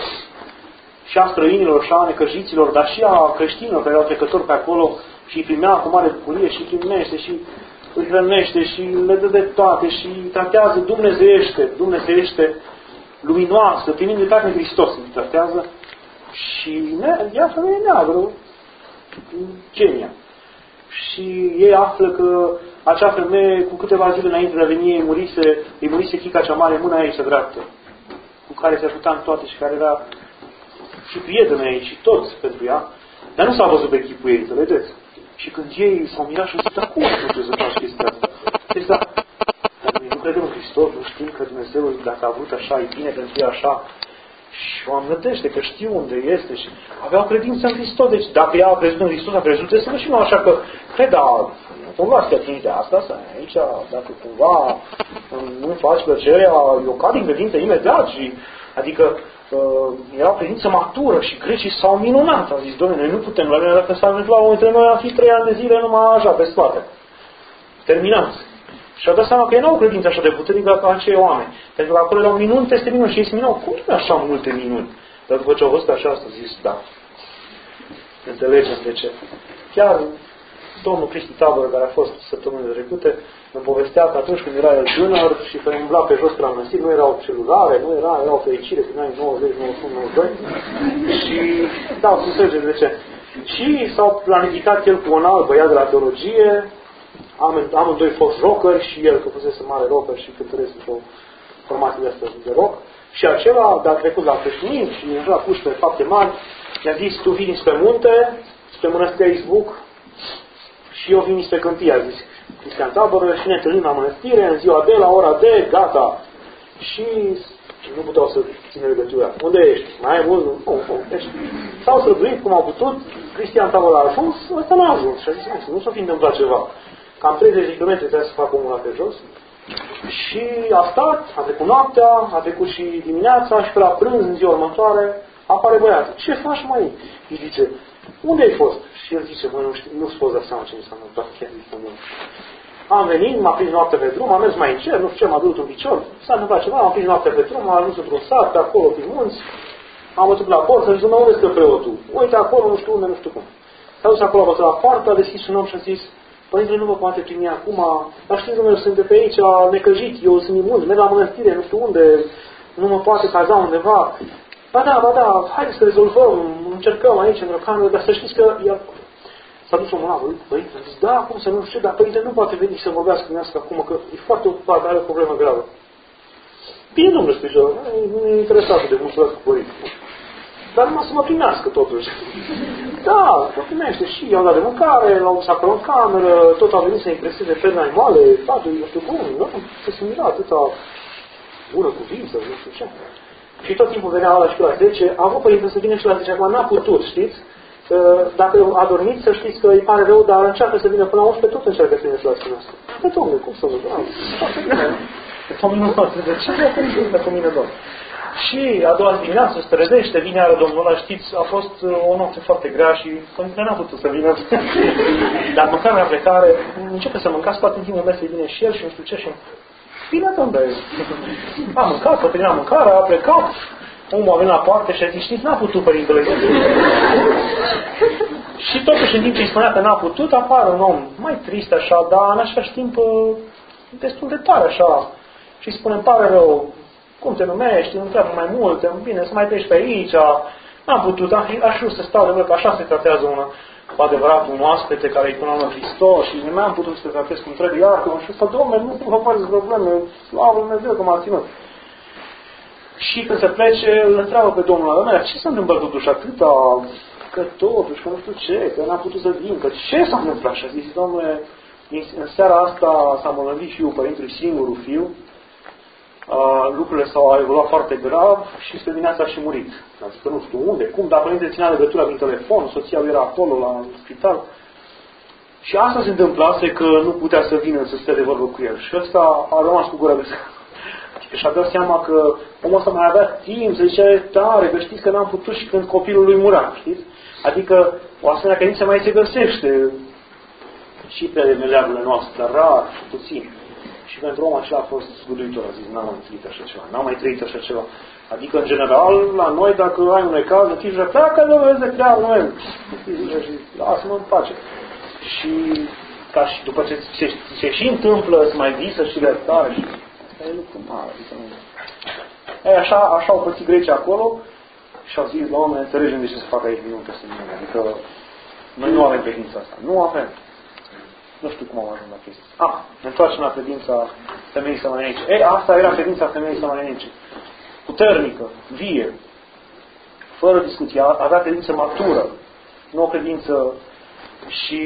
și a străinilor și a necăjiților, dar și a creștinilor care erau trecători pe acolo și îi primea cu mare bucurie și îi primește și îi hrănește și le dă de toate și îi tratează dumnezeiește, luminoasă, primind de toate Hristos îi tratează și ea femeie neagră, în Kenya. Și ei află că acea femeie, cu câteva zile înainte de a veni, îi murise fiica cea mare în mâna ei cea dreaptă, cu care se ajuta în toate și care era și prietenă ei și toți pentru ea, dar nu s-a văzut pe chipul ei, înțelegeți? Și când ei s-au mirat și au zis, dar cum nu știu să faci chestia asta? Dar noi nu credem în Hristos, nu știm că Dumnezeu, dacă a vrut așa, e bine pentru ea așa. Și o amnădește că știu unde este și aveau credință în Hristos. Deci dacă ea a crezut în Hristos, a crezut să nu și nu așa că creda, cumva să te atingi de asta, să aici, dacă cumva nu faci plăcerea, eu cad din credință imediat și adică era o credință matură și grecii s-au minunat. Au zis, Doamne, noi nu putem, la mine dacă s-a întâmplat între noi, am fi 3 ani de zile numai așa, pe spate. Terminați. Și au dat seama că ei nu au credință așa de puternică ca acei oameni. Pentru că acolo erau minuni peste minuni și ei se minau. Cum nu așa multe minuni? Dar după ce au văzut așa, au zis, da. Înțelegem de ce. Chiar domnul Cristi Tabără, care a fost săptămânile trecute, îmi povestea că atunci când era el tânăr și că umbla pe jos pe la mănăstiri, nu erau celulare, era o fericire prin anii 90, 91, 92. Și da, să înțelegeți de ce. Și s-au planificat el cu un alt băiat de la teologie, amândoi fost rockeri și el, că fusese mare rocker și cântăresc într-o formație de asta de rock. Și acela, de-a trecut la creștinism și era pus pe fapte mari, i-a zis, tu vii spre munte, spre mănăstirea Izbuc și eu vin spre câmpie, a zis Cristian Tabără, și ne întâlnim la mănăstire, în ziua de, la ora de, gata. Și nu puteau să țină legătura. Unde ești? Mai ai mult? Nu. Deci, s-au străduit cum au putut, Cristian Tabără a ajuns, ăsta n-a ajuns. Și a zis, nu s-o fi întâmplat ceva. Cam 30 de km trebuie să facă omul pe jos. Și a stat, a trecut noaptea, a trecut și dimineața și pe la prânz, în ziua următoare, apare băiatul. Ce faci, mai? Îi zice, unde ai fost? Și el zice, măi, nu-ți poți da seama ce mi s-a întâmplat, chiar zice, am venit, m-a prins noaptea pe drum, am mers mai încet, nu știu ce, m-a durut un picior, s-a întâmplat ceva, am prins noaptea pe drum, am ajuns într-un sat, pe acolo, prin munți, am văzut la portă, zice, unde stă preotul? Uite acolo, nu știu unde, nu știu cum. S-a dus acolo, a bătut la poartă, a deschis un om și a zis, Părintele nu vă poate primi acum, dar știți, eu sunt de pe aici, necăjit, eu sunt imun, merg la mănăstire, nu știu unde, nu mă poate caza undeva. Ba da, haideți să rezolvăm, încercăm aici, într-o cameră, dar să știți că el s-a dus omul ăla, părinte, a zis, da, cum să nu știu, dar Părintele nu poate veni să vorbească cu dumneavoastră acum, că e foarte ocupat, are o problemă gravă. Bine, nu-mi răspui, nu e interesat de mult cu Părinte. Dar numai să mă primească totuși. Da, mă primește și i-au dat de mâncare, l-au dus acolo în cameră, tot au venit să impreseze perne animale, toate, nu știu cum, nu? Se mira atâta bună cuvință, nu știu ce. Și tot timpul venea ăla și pe la 10, a avut Părinte să vină și la 10, acum n-a putut, știți? dacă a dormit, să știți că îi pare rău, dar încearcă să vină până la 11, tot încearcă să vină să la asta. Pe Domnule, cum să nu? Domnul nostru, de ce vrea cu mine, Domnul? Și a doua dimineață se trezește, vine iară Domnul ăla, știți, a fost o noapte foarte grea și părintele n-a putut să vină. Dar mâncarea la plecare, începe să mâncați, poate în timpul mesei vine și el și nu știu ce și... Bine, Domnule, a mâncat, poate termina mâncarea, a plecat, omul a venit la poartă și a zis, știți, n-a putut părintele. Și totuși în timp ce îi spunea că n-a putut, apare un om mai trist așa, dar în același timp destul de tare așa. Și îi spune, îmi pare rău, cum te numești, îmi întreabă mai mult, bine, să mai treci pe aici, n-am putut, aș vrea să stau de văd că așa se tratează cu adevărat un oaspete care îi pune la Hristos și n-am putut să te tratez cum trebuie, iartă-mă și ăsta, Doamne, nu vă faceți probleme, slavă Lui Dumnezeu că m-a ținut. Și când se plece, îl întreabă pe Domnul ăla, ce s-a întâmplat totuși atâta, că totuși, că nu știu ce, că n-am putut să vin, că ce s-a întâmplat? Și a zis, Domnule, în seara asta s-a îmbolnăvit fiul părintelui, singurul fiu, lucrurile s-au evoluat foarte grav și spre dimineața a și murit. Adică nu știu unde, cum, dar părintele ținea legătura prin telefon, soția lui era acolo la spital. Și asta se întâmplase că nu putea să vină să stea de vorbă cu el. Și ăsta a rămas cu gura de și a dat seama că omul ăsta mai avea timp să zicea tare, că știți că n-am putut și când copilul lui murea, știți? Adică o asemenea credință mai se găsește și pe meleagurile noastre, dar rar și puțin. Și pentru omul acela a fost zguduitor, a zis, n-am mai întâlnit așa ceva, n-am mai trăit așa ceva. Adică, în general, la noi, dacă ai un necaz, îți zici, pleacă, Dumnezeu, de treabă, Dumnezeu. Și lasă-mă în pace. Și, ca și după ce se și întâmplă, să mai visă și iertare și... E lucru mare, adică nu... Așa au pățit grecii acolo și au zis, Doamne, înțelegem de ce să facă aici minuni peste mine. Adică, noi nu avem credința asta. Nu avem. Nu știu cum am ajuns la chestia. Ne întoarcem la credința femeii sămănenice. Asta era credința femeii sămănenice. Puternică, vie, fără discuție. Avea credință matură, nu o credință. Și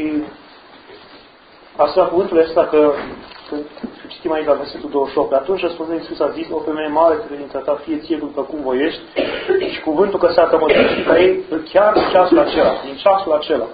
asupra cuvântului ăsta că când citim aici la versetul 28, atunci răspunzând Iisus a zis, o femeie mare credința ta, fie ție după cum voiești, și cuvântul că s-a tămăduit ca ei chiar în ceasul acela, din ceasul acela.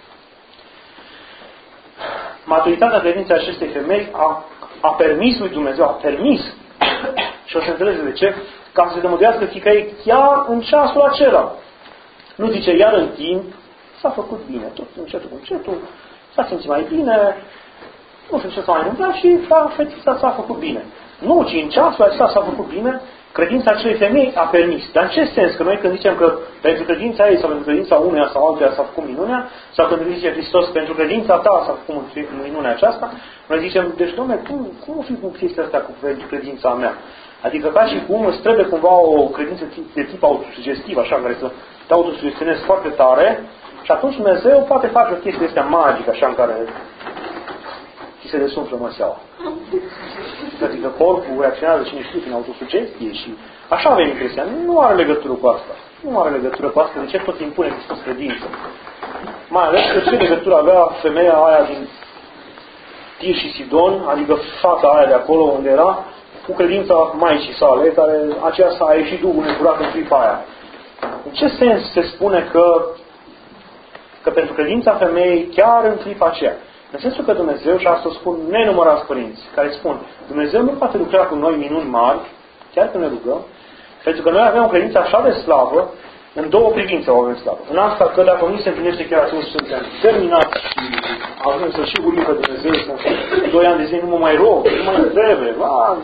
Maturitatea credinței acestei femei a permis lui Dumnezeu, a permis, și o să înțelegeți de ce, ca să se tămăduiască fiica ei chiar în ceasul acela. Nu zice, iar în timp, s-a făcut bine, tot încetul cu încetul, s-a simțit mai bine, nu știu ce s-a mai întâmplat și fetița s-a făcut bine. Nu, ci în ceasul acesta s-a făcut bine, credința acelei femei a permis. Dar în ce sens? Că noi când zicem că pentru credința ei sau pentru credința uneia sau altuia s-a făcut minunea, sau când zice Hristos pentru credința ta s-a făcut minunea aceasta, noi zicem, deci, Doamne, cum o fi cu chestia asta cu credința mea? Adică ca și cum îți trebuie cumva o credință de tip autosugestiv, așa, în care să te autosugestionezi foarte tare și atunci Dumnezeu poate face o chestie astea magică, așa, în care ți se desumflă măseaua. Adică corpul reacționează, cine știe, prin autosugestie și așa avem impresia. Nu are legătură cu asta. Nu are legătură cu asta. De ce tot impune Hristos credință? Mai ales că ce legătură avea femeia aia din Tir și Sidon, adică fata aia de acolo unde era, cu credința maicii sale, care aceasta a ieșit Duhul necurat în clipa aia. În ce sens se spune că pentru credința femeii, chiar în clipa aceea, în sensul că Dumnezeu, și asta o spun nenumărați părinți, care spun, Dumnezeu nu poate lucra cu noi minuni mari, chiar când ne rugăm, pentru că noi avem o credință așa de slavă, în două privințe o avem slavă. În asta că dacă nu se împlinește chiar atunci suntem terminați și avem să și urim pe Dumnezeu, să 2 ani de zi nu mă mai rog, nu mai trebuie,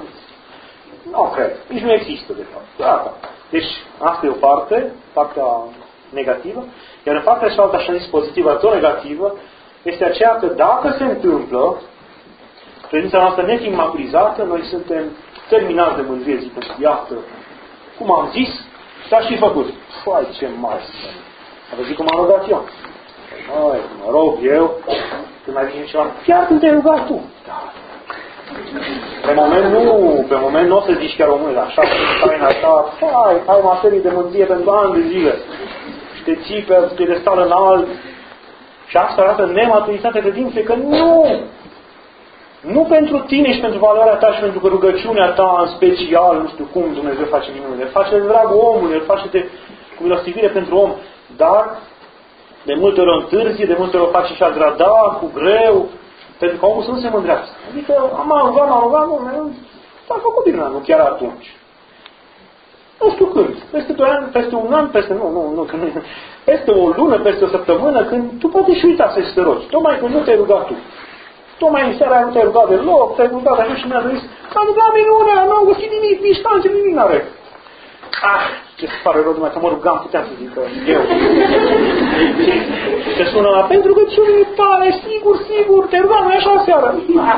nu cred, nici nu există de fapt. Gata. Deci asta e o parte, partea negativă, iar în partea cealaltă, așa zis pozitivă, tot negativă, este aceea că dacă se întâmplă, credința noastră nefiind maturizată, noi suntem terminați de mândrie, zic, iată, cum am zis, s-a și făcut. Fai, ce mare! A văzut cum am rugat eu. Măi, mă rog eu, când mai vine ceva, chiar când te-ai rugat tu. Da. Pe moment nu o să zici chiar o mână, așa, faina ta, ai materii de mândrie pentru ani de zile. Și te ții pe piedestal înalt. Și asta arată nematuritatea credinței, că nu pentru tine și pentru valoarea ta și pentru că rugăciunea ta în special, nu știu cum Dumnezeu face minunile, face de dragul omului, îl face cu milostivire pentru om, dar De multe ori o întârzie, de multe ori o face și a grada, cu greu, pentru că omul să nu se mândrească. Adică m-am rugat, s-a făcut bine, nu chiar atunci. Nu știu când, peste 2 ani, peste un an, peste o lună, peste o săptămână, când tu poate și uita să-i te rogi. Tocmai când nu te-ai rugat tu. Tocmai în seara aia nu te-ai rugat deloc, te-ai rugat așa și mi-a zis, am rugat minunea, n-am găsit nimic, nici cancer, nimic n-are. Ce se pare rău numai că mă rugam, puteam să zic că eu. Și te sună la, pentru că ți-o tare, sigur, te rugam, nu-i așa seara.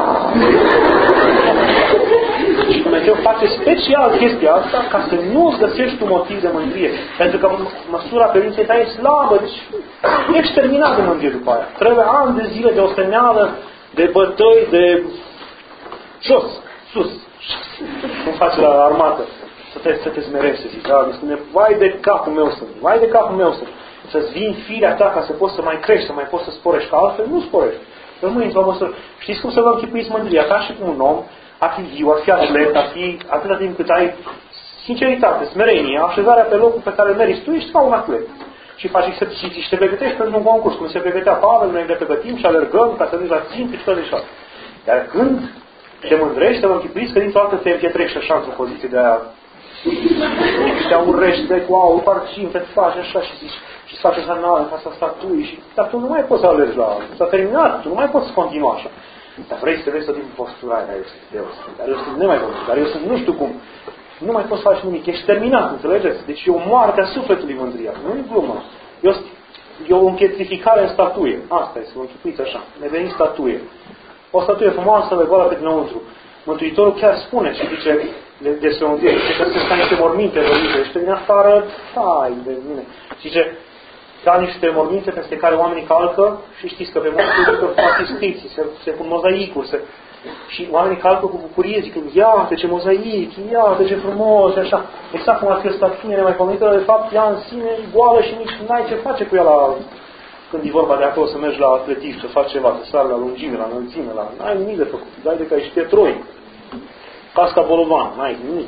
Și Dumnezeu face special chestia asta ca să nu-ți găsești un motiv de mândrie. Pentru că măsura credinței tale e slabă, deci ești terminat de mândrie după aia. Trebuie ani de zile de osteneală, de bătăi, de jos, sus. Cum face la armată. Să te smerești, să zici, da, spune, vai de capul meu sunt. Să-ți vin firea ta ca să poți să mai crești, să mai poți să sporești, că altfel nu sporești. Rămâi într-o măsură. Știți cum să vă închipuiți mândria? Ca și cum un om ar fi viu, ar fi atlet, ar fi atâta timp cât ai sinceritate, smerenie, așezarea pe locul pe care îl meriți, tu ești ca un atlet. Și faci exerciții și te pregătești pentru un concurs, cum se pregătea Pavel, noi ne pregătim și alergăm ca să duci la țintă și toate așa. Iar când te mândrești, să vă închipuiți că dintr-o dată te împietrești așa într-o poziție de aia și te aurești de cu aur, parcim, te faci așa și zici, și îți faci așa înaltă ca să statui și dar tu nu mai poți să alergi la altul. S-a terminat, tu nu mai poți continua așa. Dar vrei să vezi tot timpul postura aia, dar eu sunt nemaipomnit, dar eu sunt nu știu cum. Nu mai poți să faci nimic, ești terminat, înțelegeți? Deci e o moarte a sufletului mândria, nu e glumă. E o împietrificare în statuie. Asta e, să vă închipuiți așa, ne veni statuie. O statuie frumoasă, de goală pe dinăuntru. Mântuitorul chiar spune și zice despre un vie, zice că sunt ca niște morminte vărite, și din afară, hai de mine. Zice, ca niște morminte peste care oamenii calcă și știți că pe morminte fac inscripții, se pun mozaicuri, și oamenii calcă cu bucurie, zic, iată ce mozaic, iată ce frumos, și așa. Exact cum ar fi o statuie nemaipomenită, de fapt ea în sine e goală și nici n-ai ce face cu ea când e vorba de acolo să mergi la atletism, să faci ceva, să sari la lungime, la înălțime, n-ai nimic de făcut, dai de că ești pietroi. Casca bolovan, n-ai nimic.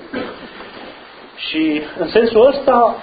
Și în sensul ăsta,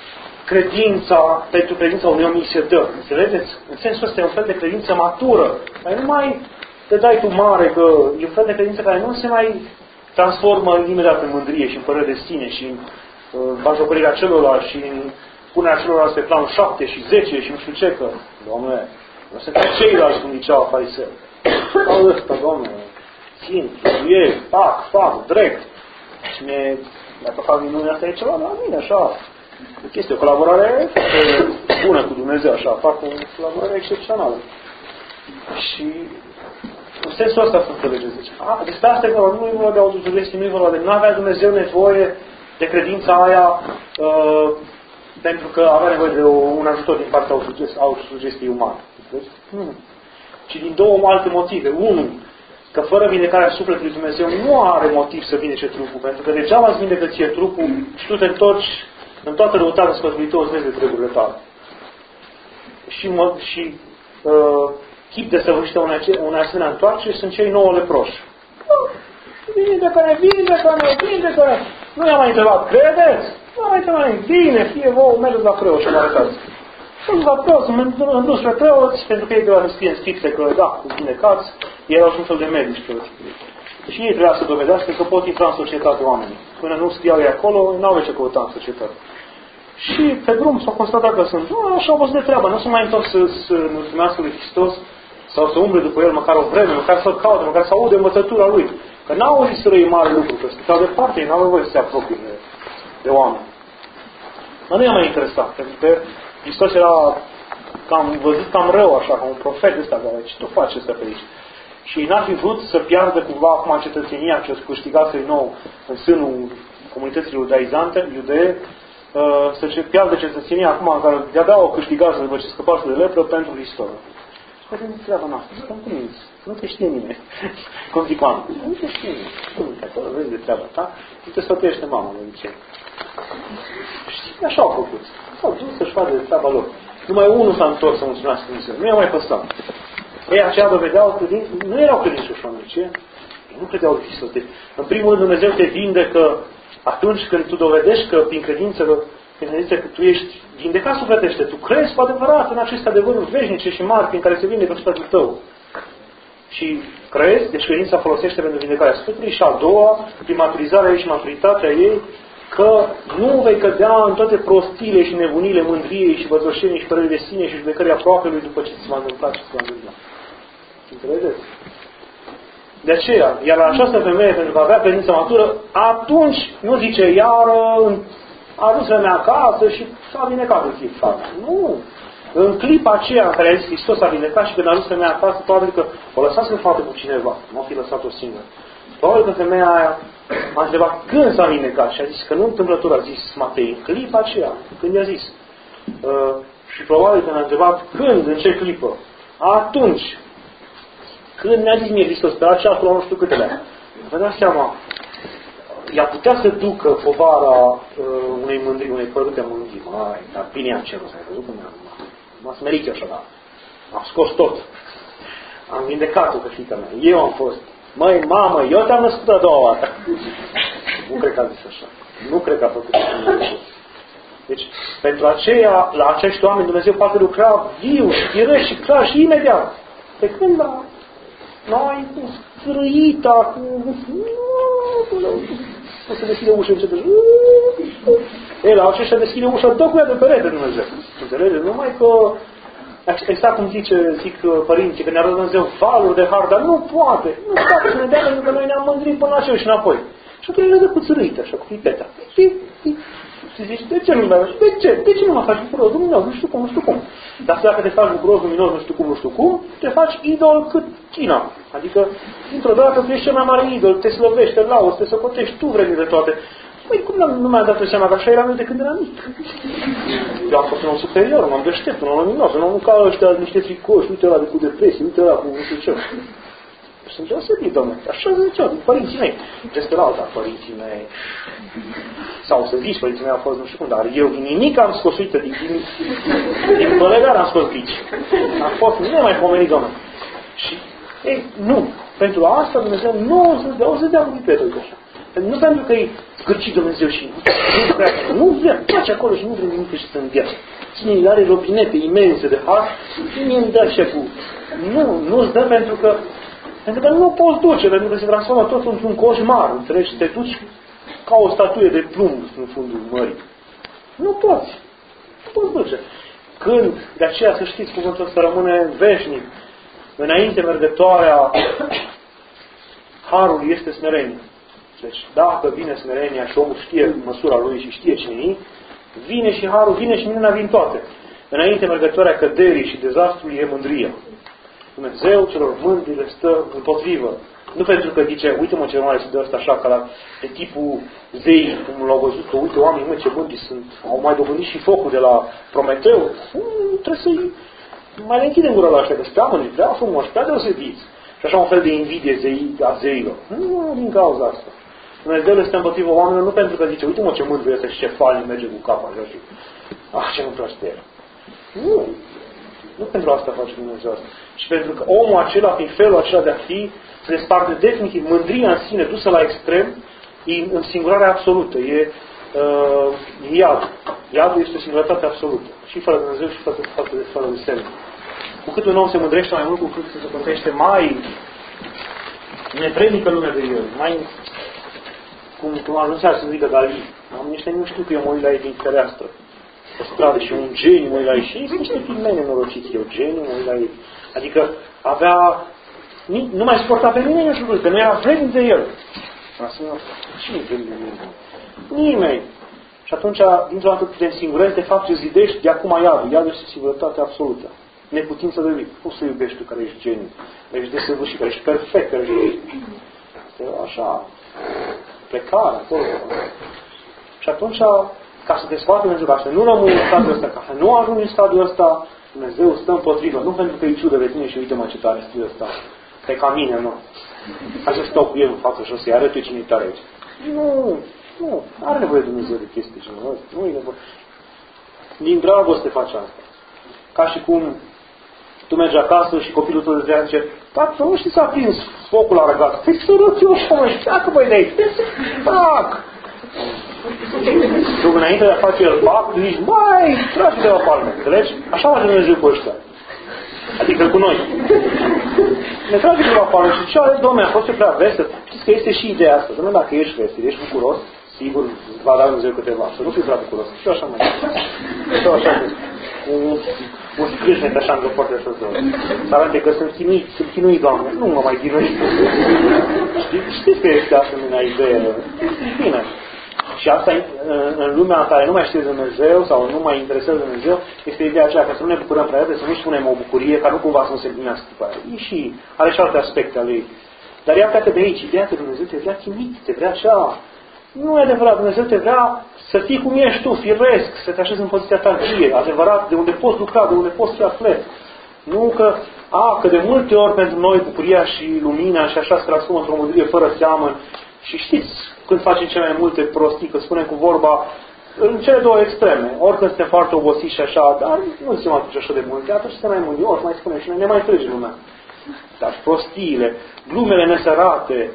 pentru credința unui om se dă. Înțelegeți? În sensul ăsta e un fel de credință matură. Mai nu mai te dai tu mare, că e un fel de credință care nu se mai transformă imediat în mândrie și în părere de sine și în batjocorirea celorlalți și în punerea celorlalți pe planul 7 și 10 și nu știu ce, că, Doamne, nu sunt ca ceilalți, cum ziceau fariseu. Au ăsta, Doamne, țin, fac, drept. Și dacă fac minunea asta e ceva la mine, așa. Este o colaborare bună cu Dumnezeu, așa, fac o colaborare excepțională. Și în sensul ăsta să înțelegeți. Despre asta e vorba, nu e vorba de autosugestie, nu e vorba de nu avea Dumnezeu nevoie de credința aia pentru că avea nevoie de un ajutor din partea autosugestiei umane. Nu. Ci din două alte motive. Unul, că fără vindecarea sufletului Dumnezeu nu are motiv să vindece trupul, pentru că degeaba îți vindecă ție trupul și tu te întorci în toată răutatea spătuită, îți vezi de treburile tale. Și chip de săvârșită unei asemenea întoarcere sunt cei 9 leproși. Vindecă-ne! Nu i-am mai întrebat, credeți? Nu am mai întrebat, bine, fie vouă, mergeți la preot și mă arătați. Sunt la preot, sunt dus pe preoți, pentru că ei trebuia să scrie în scripte că, da, vindecați, ei erau și un fel de medici preoți. Și ei trebuia să dovedească că pot intra în societate oamenii. Până nu scriau ei acolo, n-au ce căuta în societate. Și pe drum s-au constatat că sunt, așa au văzut de treabă, nu se mai întorc să mulțumească lui Hristos sau să umble după el măcar o vreme, măcar să-l caute, măcar să aude învățătura lui. Că n-au auzit să răi mare lucru, că stăteau departe, ei n-au nevoie să se apropie de oameni. Dar nu i-a mai interesat, pentru că Hristos era văzut cam rău, așa, ca un profet ăsta, care ce tu faci ăsta pe aici? Și n-ar fi vrut să piardă cumva acum cetățenia ce o câștigase din nou în sânul comunităților judaizante, iudee, să piardă cetățenia acum în care de-abia o câștigase după ce scăpase de lepră pentru Hristos. Să vedem treaba noastră, să stăm cuminți, să nu te știe nimeni. Cum zic oameni, nu te știe nimeni. Nu te acolo, vezi de treaba ta, nu te sfătuiește mama, de obicei. Și așa au făcut. S-au dus să-și facă de treaba lor. Numai unul s-a întors să mulțumească Dumnezeu. Nu i-a mai păsat. Ei aceia dovedeau credință, nu erau credincioși oameni, ce? Ei nu credeau Hristos. În primul rând Dumnezeu te vindecă atunci când tu dovedești că prin credință Când ne zice că tu ești vindecat sufletește, tu crezi cu adevărat în aceste adevăruri veșnice și mari prin care se vindecă sufletul tău. Și crezi, deci credința folosește pentru vindecarea sufletului și a doua, prin maturizarea ei și maturitatea ei, că nu vei cădea în toate prostiile și nebunile mândriei și văzășenii și părerii de sine și judecării aproapelui după ce ți va întâmpla ce ți va întâmpla. Înțelegeți? De aceea, iar la această femeie, pentru că avea credință matură, atunci nu zice, iar a dus femeia acasă și s-a vindecat în chip fata. Nu! În clipa aceea în care a zis Hristos a vindecat și când a dus femeia acasă, probabil că o lăsase fată cu cineva, nu o fi lăsat-o singură. Probabil că femeia aia a întrebat când s-a vindecat și a zis că nu întâmplător a zis Matei, în clipa aceea, când i-a zis. Și probabil că ne-a întrebat când, în ce clipă. Atunci, când ne-a zis mie Hristos, pe acea acolo nu știu câtele. Vă dați seama, ea putea să ducă povara unei mândrii, unei părute mândrii. Mai, dar bine am cerut, ai văzut cum m-a smerit eu așa, da. Am scos tot. Am vindecat-o pe fiica mea. Eu am fost. Măi, mamă, eu te-am născut a doua oară. Nu cred că a zis așa. Nu cred că a făcut așa. Deci, pentru aceea, la acești oameni, Dumnezeu poate lucra viu și direct și clar și imediat. Pe când la noi, cu străita, o să deschide ușa încet. La aceștia deschide ușa tocmai de perete Dumnezeu. Înțelegeți? Numai că exact cum zic părinții, că ne-a răzut Dumnezeu valuri de har, dar nu poate. Nu poate să ne dea, pentru că noi ne-am mândrit până la cer și înapoi. Și atunci le dă cu țărâită, așa, cu pipeta. Și zici, de ce nu mai faci? De ce nu mă faci bucuros? Luminos, nu știu cum. Dar dacă te faci bucuros, luminos, nu știu cum, te faci idol cât China. Adică, dintr-o dată, tu ești cel mai mare idol, te slăvești, te lauzi, te socotești, tu vrei de toate. Păi, cum nu mi-a dat seama că așa eram eu de când eram mic? Eu am fost un om superior, m-am deștept, un om luminos, un om ca ăștia niște fricoși, uite ăla cu depresie, uite ăla cu nu știu ce. Sunt deosebit, domnule. Așa ziceau, din părinții mei. Peste la alta, părinții mei. Sau să zici, părinții mei au fost nu știu cum, dar eu din nimic am scos, uite, din colegare am scos bici. Am fost nemaipomenit, domnule. Și, ei, nu. Pentru asta Dumnezeu nu o să dea cu pipetă, uite așa. Nu pentru că e zgârcit Dumnezeu și nu vrea, face acolo și nu vrea nimic și să înviață. Cine are robinete imense de har, cine îmi dă așa cu... Nu-ți dă pentru că nu poți duce, pentru că se transformă tot într-un coșmar, înțelegi? Te duci ca o statuie de plumb în fundul mării. Nu poți duce. Când, de aceea să știți, cuvântul să rămâne veșnic, înainte mergătoarea, harul este smerenie. Deci, dacă vine smerenia și omul știe măsura lui și știe cine e, vine și harul, vine și minunea, vin toate. Înainte mergătoarea căderii și dezastrului e mândria. Dumnezeu celor mândri le stă împotrivă. Nu pentru că zice, uite-mă ce mare de ăsta așa, ca de tipul zei, cum l-au văzut, că uite oamenii mă ce mândri sunt, au mai dobândit și focul de la Prometeu, trebuie să-i mai le închidem gura la ăștia, că prea mândri, prea frumos, prea deosebiți. Și așa un fel de invidie a zeilor. Nu din cauza asta. Dumnezeu le stă împotrivă oamenilor nu pentru că zice, uite-mă ce mândru este și ce falnic merge cu capa așa și ce nu place de el. Nu pentru asta face Dumnezeu asta. Și pentru că omul acela, prin felul acela de a fi, se desparte definitiv. Mândria în sine, dusă la extrem, e în singurare absolută. E iad. Iadul este o singurătate absolută. Și fără Dumnezeu și fără de semn. Cu cât un om se mândrește mai mult, cu cât se socotește mai nevrednică lumea de el. Mai, cum ajunsea să zică Dali. Nu știu că eu mă uit la ei din fereastră. Pe stradă și un geniu mă uit la ei. Și sunt niște filmeni nenorociți. Eu geniu mă uit la ei. Adică avea... Nu mai suporta pe nimeni în jurul, că nu era vrednic de el. Cine e vrednic de el? Nimeni. Și atunci, dintr-o dată te însingurezi, de fapt, îți zidești de acum iadul. Iadul este singurătate absolută. Neputință de vii. Cum să iubești tu care ești geniu? Care ești desăvârșit, care ești perfect, care ești... Așa... Plecare, acolo. Și atunci, ca să te scoată Dumnezeu, ca să nu rămâi în stadiul ăsta, ca să nu ajungi în stadiul ăsta, Dumnezeu stă împotrivă. Nu pentru că îi ciudă de tine și uite-mă ce tare stilul ăsta. Că e ca mine, nu. Hai să stau cu el în față și o să-i arăt eu cine-i tare aici. Nu. Are nevoie de Dumnezeu de chestii genul ăsta. Nu e nevoie. Din dragoste face asta. Ca și cum tu mergi acasă și copilul tău de zice, tată, nu știi să a prins focul la răgat. Păi să rât eu și mă, pleacă băi de aici. Fac! Tu înainte de a face el pac, zici, mai, tragi de la palme, înțelegi? Așa face Dumnezeu cu ăștia. Adică cu noi. Ne trage de la palme și ce are, Doamne, a fost prea vesel. Știți că este și ideea asta. Doamne, dacă ești vesel, ești bucuros, sigur va da Dumnezeu câteva. Să nu fii prea bucuros. Și eu așa mai. Și eu așa un scrâșnet așa într-o foarte așa să arate că sunt chinuit, Doamne. Nu mă mai chinui. Știți că este asemenea idee. Bine. Și asta în lumea în care nu mai știe Dumnezeu sau nu mai interesează Dumnezeu, este ideea aceea că să nu ne bucurăm prea repede, să nu spunem o bucurie, ca nu cumva să nu se împlinească după aia. E și are și alte aspecte ale ei. Dar ea pleacă de aici, ideea că Dumnezeu te vrea chinuit, te vrea așa. Nu e adevărat, Dumnezeu te vrea să fii cum ești tu, firesc, să te așezi în poziția ta vie, adevărat, de unde poți lucra, de unde poți fi atlet. Nu că de multe ori pentru noi bucuria și lumina și așa se transformă într-o mândrie fără seamă. Și știți când facem cele mai multe prostii, că spunem cu vorba, în cele două extreme, ori când suntem foarte obosiți și așa, dar nu se mai atunci așa de multe, atunci suntem mai mândri, ori mai spunem și noi, ne mai trece lumea. Dar prostiile, glumele nesărate,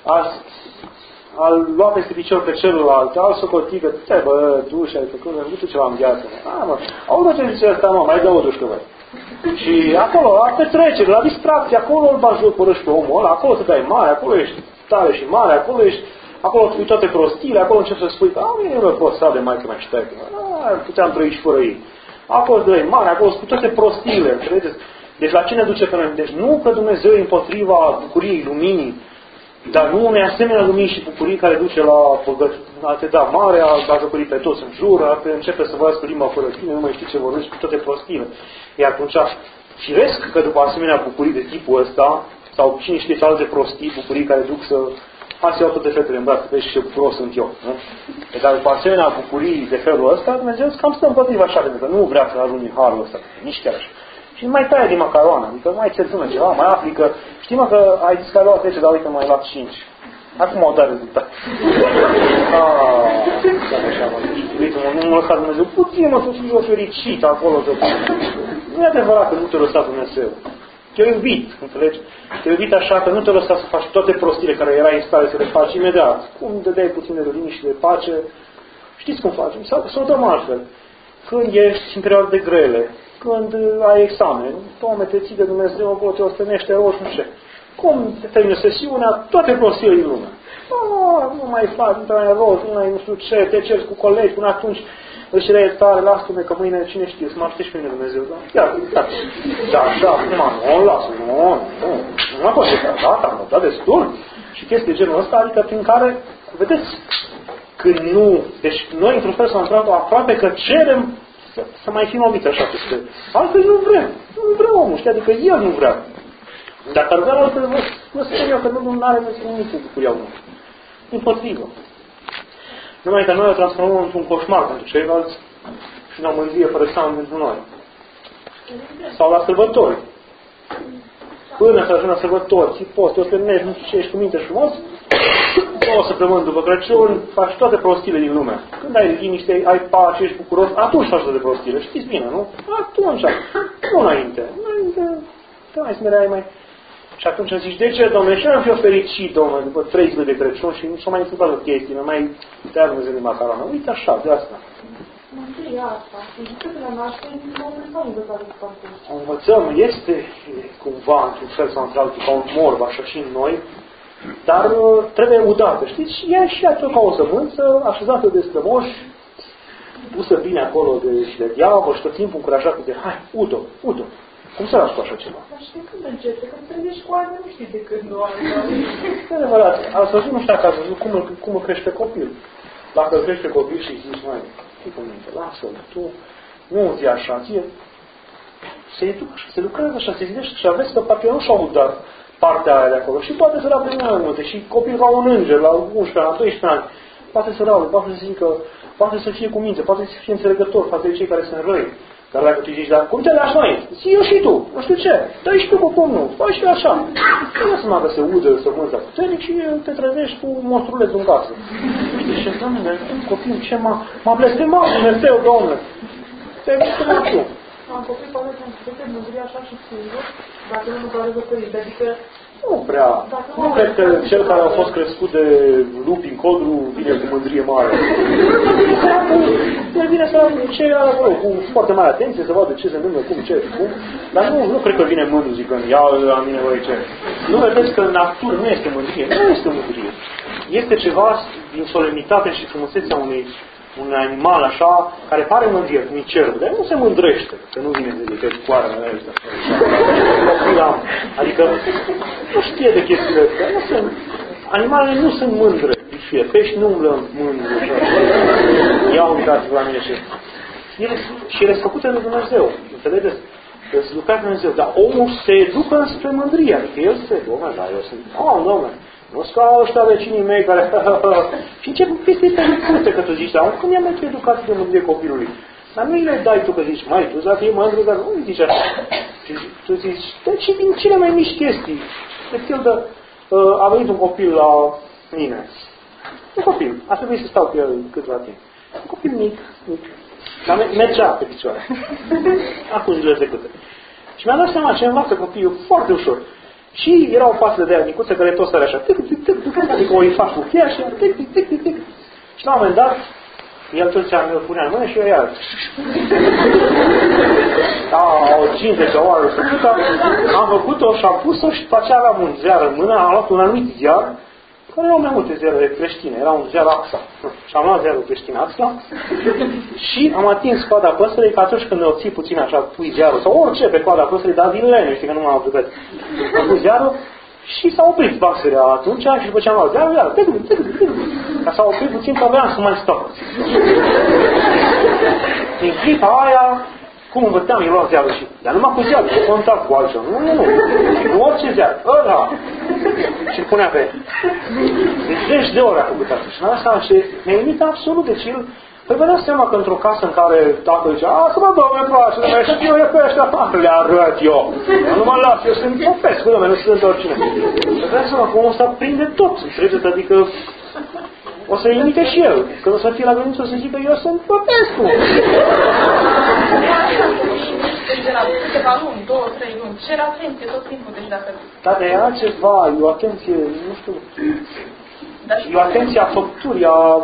al lua peste picior pe celălalt, al socotică, te bă, duși, ai făcut ceva în viață. Audă ce zice ăsta, mă, mai dă o dușcă, băi. Și acolo, la petrecere, la distracție, acolo îl bagi jocurăși pe omul ăla, acolo te dai mare, acolo ești tare și mare, acolo spui toate prostiile, acolo începi să spui că mine nu pot să de maică mai ștecă, puteam trăi și fără ei. Acolo îți dai mare, acolo spui toate prostiile, înțelegeți? Deci la ce ne duce pe noi? Deci nu că Dumnezeu e împotriva bucuriei, luminii, dar nu unei asemenea lumini și bucurii care duce la a te da mare, a băgări pe toți în jur, a te începe să vorbească limba fără tine, nu mai știi ce vorbești, cu toate prostiile. Iar atunci, firesc că după asemenea bucurii de tipul ăsta, sau cine știe ce alte prostii, bucurii care duc să... Hai să iau toate fetele în brațe, vezi ce bucuros sunt eu. Nu? Dar după asemenea bucurii de felul ăsta, Dumnezeu cam stă împotriva așa, pentru că nu vrea să ajungi în harul ăsta, nici chiar așa. Și mai taie din macaroană, adică mai țelțună ceva, mai aplică. Știi mă că ai zis că ai luat 10, dar uite mai luat 5. Acum au dat rezultat. Uite, nu mă lăsa Dumnezeu, puțin mă să fii eu fericit acolo. Nu e adevărat că nu te lăsa Dumnezeu. Te-a iubit, înțelegi? Te-a iubit așa că nu te lăsa să faci toate prostile care erai în stare să le faci imediat. Cum dădeai puțin de liniște și de pace. Știți cum facem? Să o dăm altfel. Când ești în perioade de grele, când ai examen, Doamne, te ții de Dumnezeu, acolo te ostenește roșu, nu știu. Cum te termină sesiunea, toate prostile din lume. Nu mai faci, nu mai roșu, nu mai nu știu ce, te ceri cu colegi, până atunci își le tare, lasă-me că mâine cine știe, să mă aștepți pe mine Dumnezeu. Da, da, așa, nu, lasă, nu mă pot să gata, am dat destul. Și chestii de genul ăsta, adică prin care, vedeți, când nu, deci noi într-un fel sau într-altul aproape că cerem să mai fim obiți așa peste. Altfel nu vrem. Nu vrea omul, știi? Adică el nu vrea. Dacă ar vrea altfel, vă spun eu că nu are nimic cu bucuria omului. Împotrivă. Numai că noi o transformăm într-un coșmar pentru ceilalți și în o mândrie fără seamă pentru noi. Sau la sărbători. Până să ajungi la sărbători, ții post, o să terminești, nu știu ce, ești cu minte frumos, 2 săptămâni după Crăciun, faci toate prostile din lume. Când ai liniște, ai pace, ești bucuros, atunci faci toate prostile. Știți bine, nu? Atunci, nu înainte. Înainte, te mai smereai mai... Și atunci zici, de ce, Dom'le, și am fi fericit, Dom'le, după 3 zile de Crăciun și nu s-o mai întâmplat o chestie, nu mai te-a Dumnezeu din macaronă. Uite așa, de asta. Mântuirea asta, zice că la naștere nu învățăm învățare de partea. Învățăm, este cumva, într-un fel sau într-altul, ca un morb, așa și în noi, dar trebuie udată, știți? Și ea și ea ca o sămânță, așezată de strămoși, pusă bine acolo de diavol și tot timpul încurajată de, hai, udă. Cum să lași cu așa ceva? Dar știi când începe? Când trăiești cu aia, nu știi de când nu ai. E adevărat. Ați văzut, nu știu dacă ați văzut cum îl crește copil. Dacă îl crește copil și zici, mai, fii cu minte, lasă-l, tu nu zi așa, ție. Se educă așa, se lucrează așa, se zidește și vezi că parcă nu și-au udat partea aia de acolo. Și poate să rabde mai multe. Și copil ca un înger, la 11 ani, la 12 ani, poate să rabde, poate să zică, poate să fie cu minte, poate să fie înțelegător față de cei care sunt răi. Dar dacă tu zici, dar cum te lași mai? Zi eu și tu, nu știu ce. Dă-i și tu cu pumnul, faci și așa. Nu să mă că se udă, să mânța puternic și te trezești cu monstruleț în casă. Și ce, Doamne, copil, ce m-a blestemat Dumnezeu, Doamne. Te-ai blestemat tu. Am copii, poate să înțelege mândria așa și singur, dacă nu doar părinte. Adică Nu prea. Nu cred că cel care a fost crescut de lupi în codru vine cu mândrie mare. El vine să ce are acolo, cu foarte mare atenție, să vadă ce se întâmplă, cum. Dar nu cred că vine mândru zicând, ia la mine, voi ce. Nu vedeți că în natură nu este mândrie. Nu este mândrie. Este ceva din solemnitate și frumusețea un animal așa, care pare mândrie, cum e cerul, dar nu se mândrește, că nu vine de pe coarele ăsta. Adică nu știe de chestiile astea. Animalele nu sunt mândre. Pești nu umblă mândre. Ia uitați la mine și ele sunt făcute de Dumnezeu. Înțelegeți? Sunt lucrate de Dumnezeu. Dar omul se educă spre mândrie. Adică el se educă. Eu sunt, dom'le, nu sunt ca ăștia vecinii mei care... Și încep chestii pe că tu zici, dar când i-am mai educat de mândrie copilului? Dar nu le dai tu că zici, mai, tu să fii mândru, dar nu zici așa. Și tu zici, deci din cele mai mici chestii. De pildă, a venit un copil la mine. Un copil. A trebuit să stau cu el câtva timp. Un copil mic. Dar mergea pe picioare. Acum zile trecute. Și mi-am dat seama ce învață copilul foarte ușor. Și era o pasă de aia micuță care tot stărea așa. Adică o îi fac cu cheia și tic. Și la un moment dat, el tot ce-a mi-l punea în mână și eu iar. O 50 oară făcută, am făcut-o și am pus-o și după aceea aveam un ziar în mână, am luat un anumit ziar, care erau mai multe ziare creștine, era un ziar AXA. Și am luat ziarul creștin AXA și am atins coada păsării, că atunci când o ții puțin așa, pui ziarul, sau orice pe coada păsării, dar din lene, știi că nu m-am apucat. Am pus ziarul și s-a oprit pasărea atunci și după ce am luat ziarul, ca s-a oprit puțin, că aveam să mai stau. În clipa aia, cum învățeam, eu luam ziarul și... Dar numai cu ziarul, cu contact cu altceva. Nu orice ziar, ăla. Și punea pe el. Deci 10 de ore a făcut asta. Și mi-a seama și mi-a imitat absolut. Deci el... Păi vă dați seama că într-o casă în care tatăl zicea, să mă dau, mi-e place, mi-e și eu, e pe ăștia, le arăt eu. Nu mă las, eu sunt Popescu, nu sunt oricine. Vă dați seama că omul ăsta prinde tot, înțelegeți? Adică o să imite și el. Când o să fie la grădiniță, o să zică, eu sunt Popescu. Deci de la câteva luni, 2-3 luni, cer atenție tot timpul, deci dacă... Dar de altceva, e o atenție, nu știu, e o atenție a făpturii,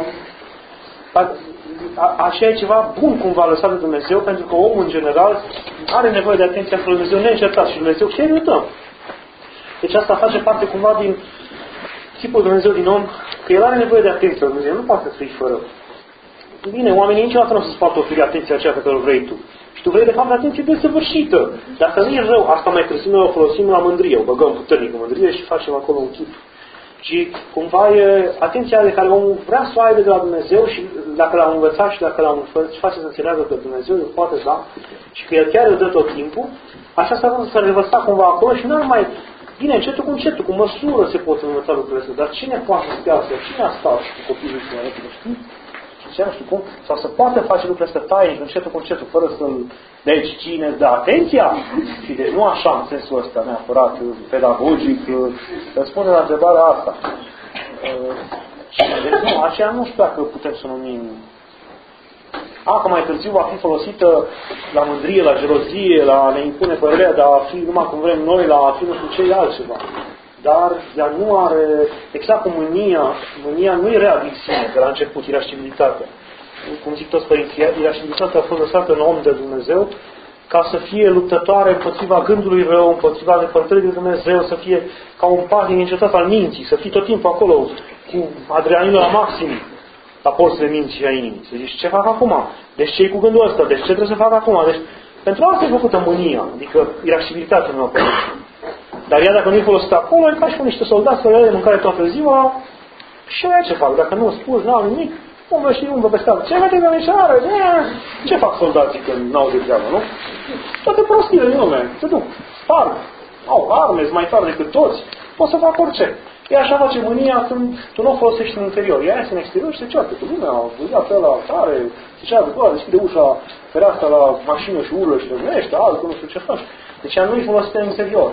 așa e ceva bun cumva lăsat de Dumnezeu, pentru că omul în general are nevoie de atenția lui Dumnezeu neîncetat și Dumnezeu chiar îi dă. Deci asta face parte cumva din tipul Dumnezeu din om, că el are nevoie de atenție. Dumnezeu nu poate să fie fără. Bine, oamenii niciodată nu o să-ți poată oferi atenția aceea pe care o vrei tu. Și tu vrei de fapt atenție desăvârșită. Dar asta nu e rău. Asta mai târziu noi o folosim la mândrie. O băgăm puternic în mândrie și facem acolo un chip. Și cumva e atenția de care omul vrea să o aibă de la Dumnezeu și dacă l-am învățat și dacă l-am face să înțeleagă că Dumnezeu îl poate da și că El chiar îl dă tot timpul, așa s-a revărsat cumva acolo și nu numai bine, încetul cu încetul, cu măsură se pot învăța lucrurile astea. Dar cine poate să stea astea? Cine a stat cu copilul și cu știi? Și nu știu cum? Sau să poate face lucrurile astea tainic, încetul cu încetul, fără să-l... Deci cine îți dă atenția? Și deci nu așa în sensul ăsta neapărat pedagogic, răspunde la întrebarea asta. Deci nu, aceea nu știu dacă putem să numim. Că mai târziu va fi folosită la mândrie, la gelozie, la a ne impune părerea, de a fi numai cum vrem noi, la a fi nu știu ce altceva. Dar ea nu are, exact cum mânia nu e rea din sine, de la început, iraștibilitatea. Cum zic toți părinții, iraștibilitatea a fost lăsată în om de Dumnezeu ca să fie luptătoare împotriva gândului rău, împotriva depărtării de Dumnezeu, să fie ca un pașnic încetat al minții, să fie tot timpul acolo cu adrenalină la maxim la porțile minții și a inimii. Să zici, ce fac acum? Deci ce-i cu gândul ăsta? Deci ce trebuie să fac acum? Deci, pentru asta e făcută mânia, adică iraștibilitatea în apă. Dar ea dacă nu-i folosită acolo, e ca și cu niște soldați care le mâncare toată ziua și aia ce fac? Dacă nu spui, n-au nimic, umblă și umblă pe stradă. Ce vede domnișoară? Ce fac soldații când n-au de treabă, nu? Toate prostiile din lume. Se duc, sparg, au arme, sunt mai tare decât toți, pot să fac orice. E așa face mânia când tu nu o folosești în interior. Ea iese în exterior și se ceartă cu lumea, vâzea pe ăla tare, se ceartă cu ăla, deschide ușa, fereastra la mașină și urlă și rămânește, altul, nu știu ce faci. Deci ea nu-i folosită în interior.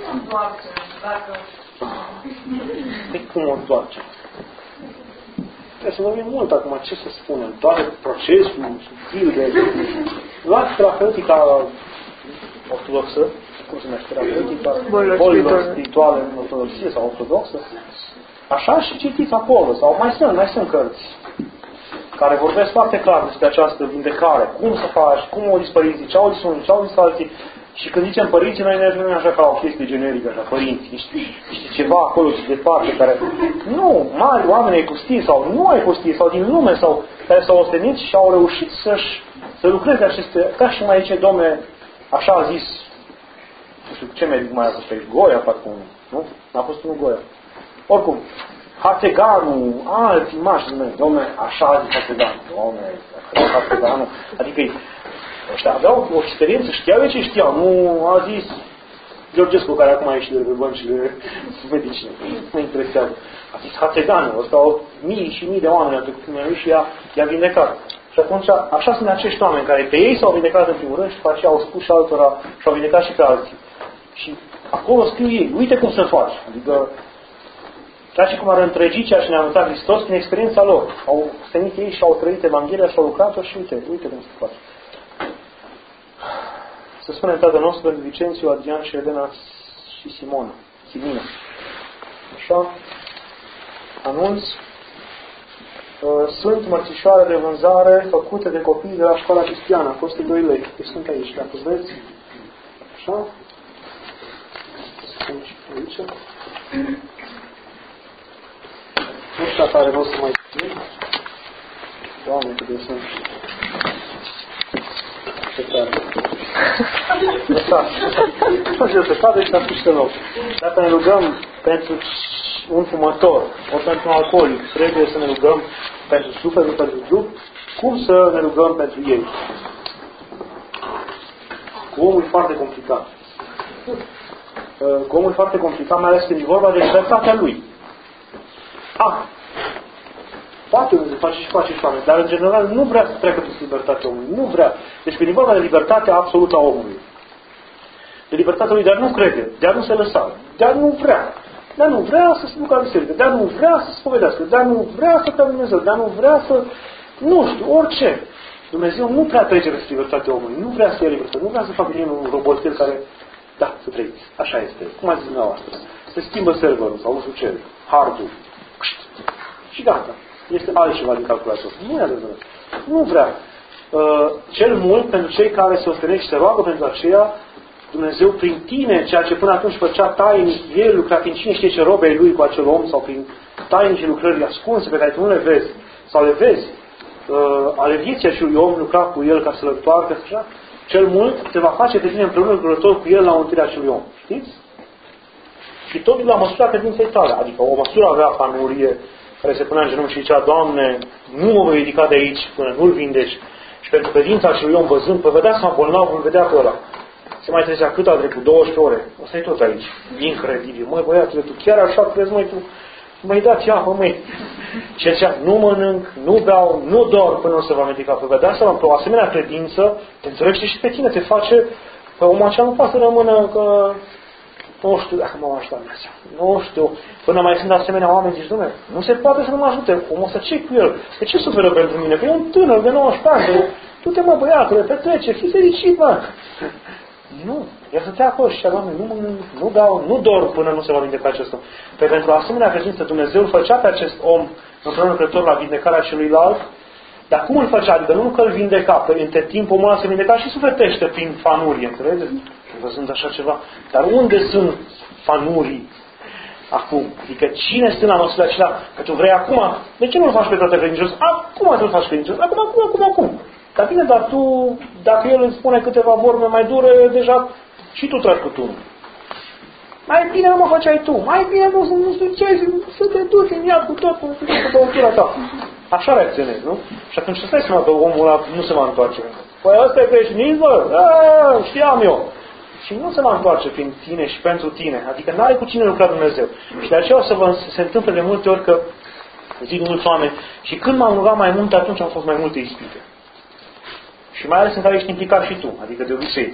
Păi cum o doarce? Trebuie să vorbim mult acum, ce să spunem, doar procesul subtil de... Luați terapeutica ortodoxă, cum se numește, terapeutica, bolilor spirituale în ortodoxie sau ortodoxă. Așa și citiți acolo, sau mai sunt cărți care vorbesc foarte clar despre această vindecare, cum să faci, cum o zis părinții, ce au zis unii, ce au zis alții. Și când zicem părinții, noi ne ajungem așa ca o chestie generică, așa, părinți, niște ceva acolo și departe, care nu, mari oameni ai pustii sau nu ai pustii, sau din lume, sau care s-au ostenit și au reușit să lucreze aceste, ca și mai zice, Domne, așa a zis, nu știu, ce medic mai a fost pe Goia, parcă unul, nu? N-a fost unul Goia. Oricum, Hateganu, alți imași, Domne, așa a zis Hateganu, Domne, Hateganu, adică ăștia aveau o experiență, știau ce știau, nu a zis Georgescu, care acum a ieșit de pe băncile medicine, nu interesează. A zis Hateganu, ăsta au mii și mii de oameni au trecut prin lui și i-a vindecat. Și atunci, așa sunt acești oameni care pe ei s-au vindecat în primul rând și după aceea au spus și altora și au vindecat și pe alții. Și acolo scriu ei, uite cum să faci. Adică, ca și cum ar întregi ceea ce ne-a arătat Hristos prin experiența lor. Au stenit ei și au trăit Evanghelia și au lucrat-o și uite cum să faci. Să spunem Tatăl nostru pentru Vicențiu, Adrian și Elena și Simona. Așa. Anunț. Sunt mărțișoare de vânzare făcute de copii de la școala cristiană. Costă 2 lei. Deci sunt aici, dacă vreți. Așa. Sunt și aici. Nu știu dacă are rost să mai spun. Doamne, cât de sunt. Ce tare. Lăsați. Nu știu, pe toate și atunci te loc. Dacă ne rugăm pentru un fumător, ori pentru un alcoolic, trebuie să ne rugăm pentru sufletul, pentru trup, cum să ne rugăm pentru ei? Cu omul e foarte complicat. Cu omul e foarte complicat, mai ales când e vorba de libertatea lui. Poate să face și oameni, dar în general nu vrea să treacă peste libertatea omului. Nu vrea. Deci când e vorba de libertatea absolută a omului. De libertatea lui, dar nu crede, de a nu se lăsa, de a nu vrea. Dar nu vrea să se ducă la biserică, dar nu vrea să se spovedească, dar nu vrea să cădă Dumnezeu, dar nu vrea să... Nu știu, orice. Dumnezeu nu prea trece peste libertatea omului, nu vrea să ia libertate, nu vrea să facă din un robotel care... Da, să trăiți. Așa este. Cum ați zis dumneavoastră. Se schimbă serverul sau nu știu ce, hardul. Și gata. Este altceva din calculator. Nu e adevărat. Nu vrea. Cel mult pentru cei care se ostenesc și se roagă pentru aceea, Dumnezeu prin tine, ceea ce până atunci făcea tainic, El lucra prin cine știe ce robe ai Lui cu acel om sau prin tainice lucrări ascunse pe care tu nu le vezi sau le vezi, ale vieții acelui om lucra cu El ca să-l întoarcă, așa, cel mult te va face pe tine împreună lucrător cu El la mântuirea acelui om. Știți? Și totul la măsura credinței tale. Adică o măsură avea Fanurie care se punea în genunchi și zicea, Doamne, nu mă voi ridica de aici până nu-l vindeci. Și pentru credința acelui om văzând, păi vedea să bolnav, îl vedea pe ăla. Se mai trezea cât a trecut? 12 ore. Ăsta e tot aici. Incredibil. Măi, băiatule, tu chiar așa crezi, măi, tu măi dați apă, măi. Și zicea, nu mănânc, nu beau, nu dorm până nu se va medica. Păi vedea seama, pe o asemenea credință, te întărește și pe tine, te face, că omul acela nu poate să rămână că... Nu știu dacă mă ajută Dumnezeu. Nu știu. Până mai sunt asemenea oameni, zici, Dumnezeu, nu se poate să nu mă ajute. Omul ăsta, ce cu el? De ce suferă pentru mine? Că e un tânăr de 19 ani. Du-te, mă, băiatule, petrece, fii fericit, mă. Nu. El stătea acolo și zicea, Doamne, nu beau, nu dorm până nu se va vindeca acest om. Pentru asemenea credință, Dumnezeu îl făcea pe acest om împreună lucrător la vindecarea celuilalt. Dar cum îl făcea? Adică nu că îl vindeca, că între timp omul ăla se vindeca și sufletește prin fanurie, înțelegeți? Văzând așa ceva. Dar unde sunt fanurii acum? Adică cine stă la măsura aceea? Că tu vrei acum, de ce nu-l faci pe toate credincios? Acum să-l faci credincios. Acum. Dar bine, dar tu, dacă el îți spune câteva vorbe mai dure, deja și tu tragi cu tu. Mai bine nu mă făceai tu. Mai bine nu știu ce, să te duci în iad cu tot, cu băutura ta. Așa reacționezi, nu? Și atunci stai seama că omul ăla nu se va întoarce. Păi ăsta e creștinism, știam eu. Și nu se va întoarce prin tine și pentru tine. Adică n-are cu cine lucra Dumnezeu. Și de aceea o să se întâmple de multe ori că zic mulți oameni, și când m-am rugat mai mult, atunci au fost mai multe ispite. Și mai ales în care ești implicat și tu, adică de obicei.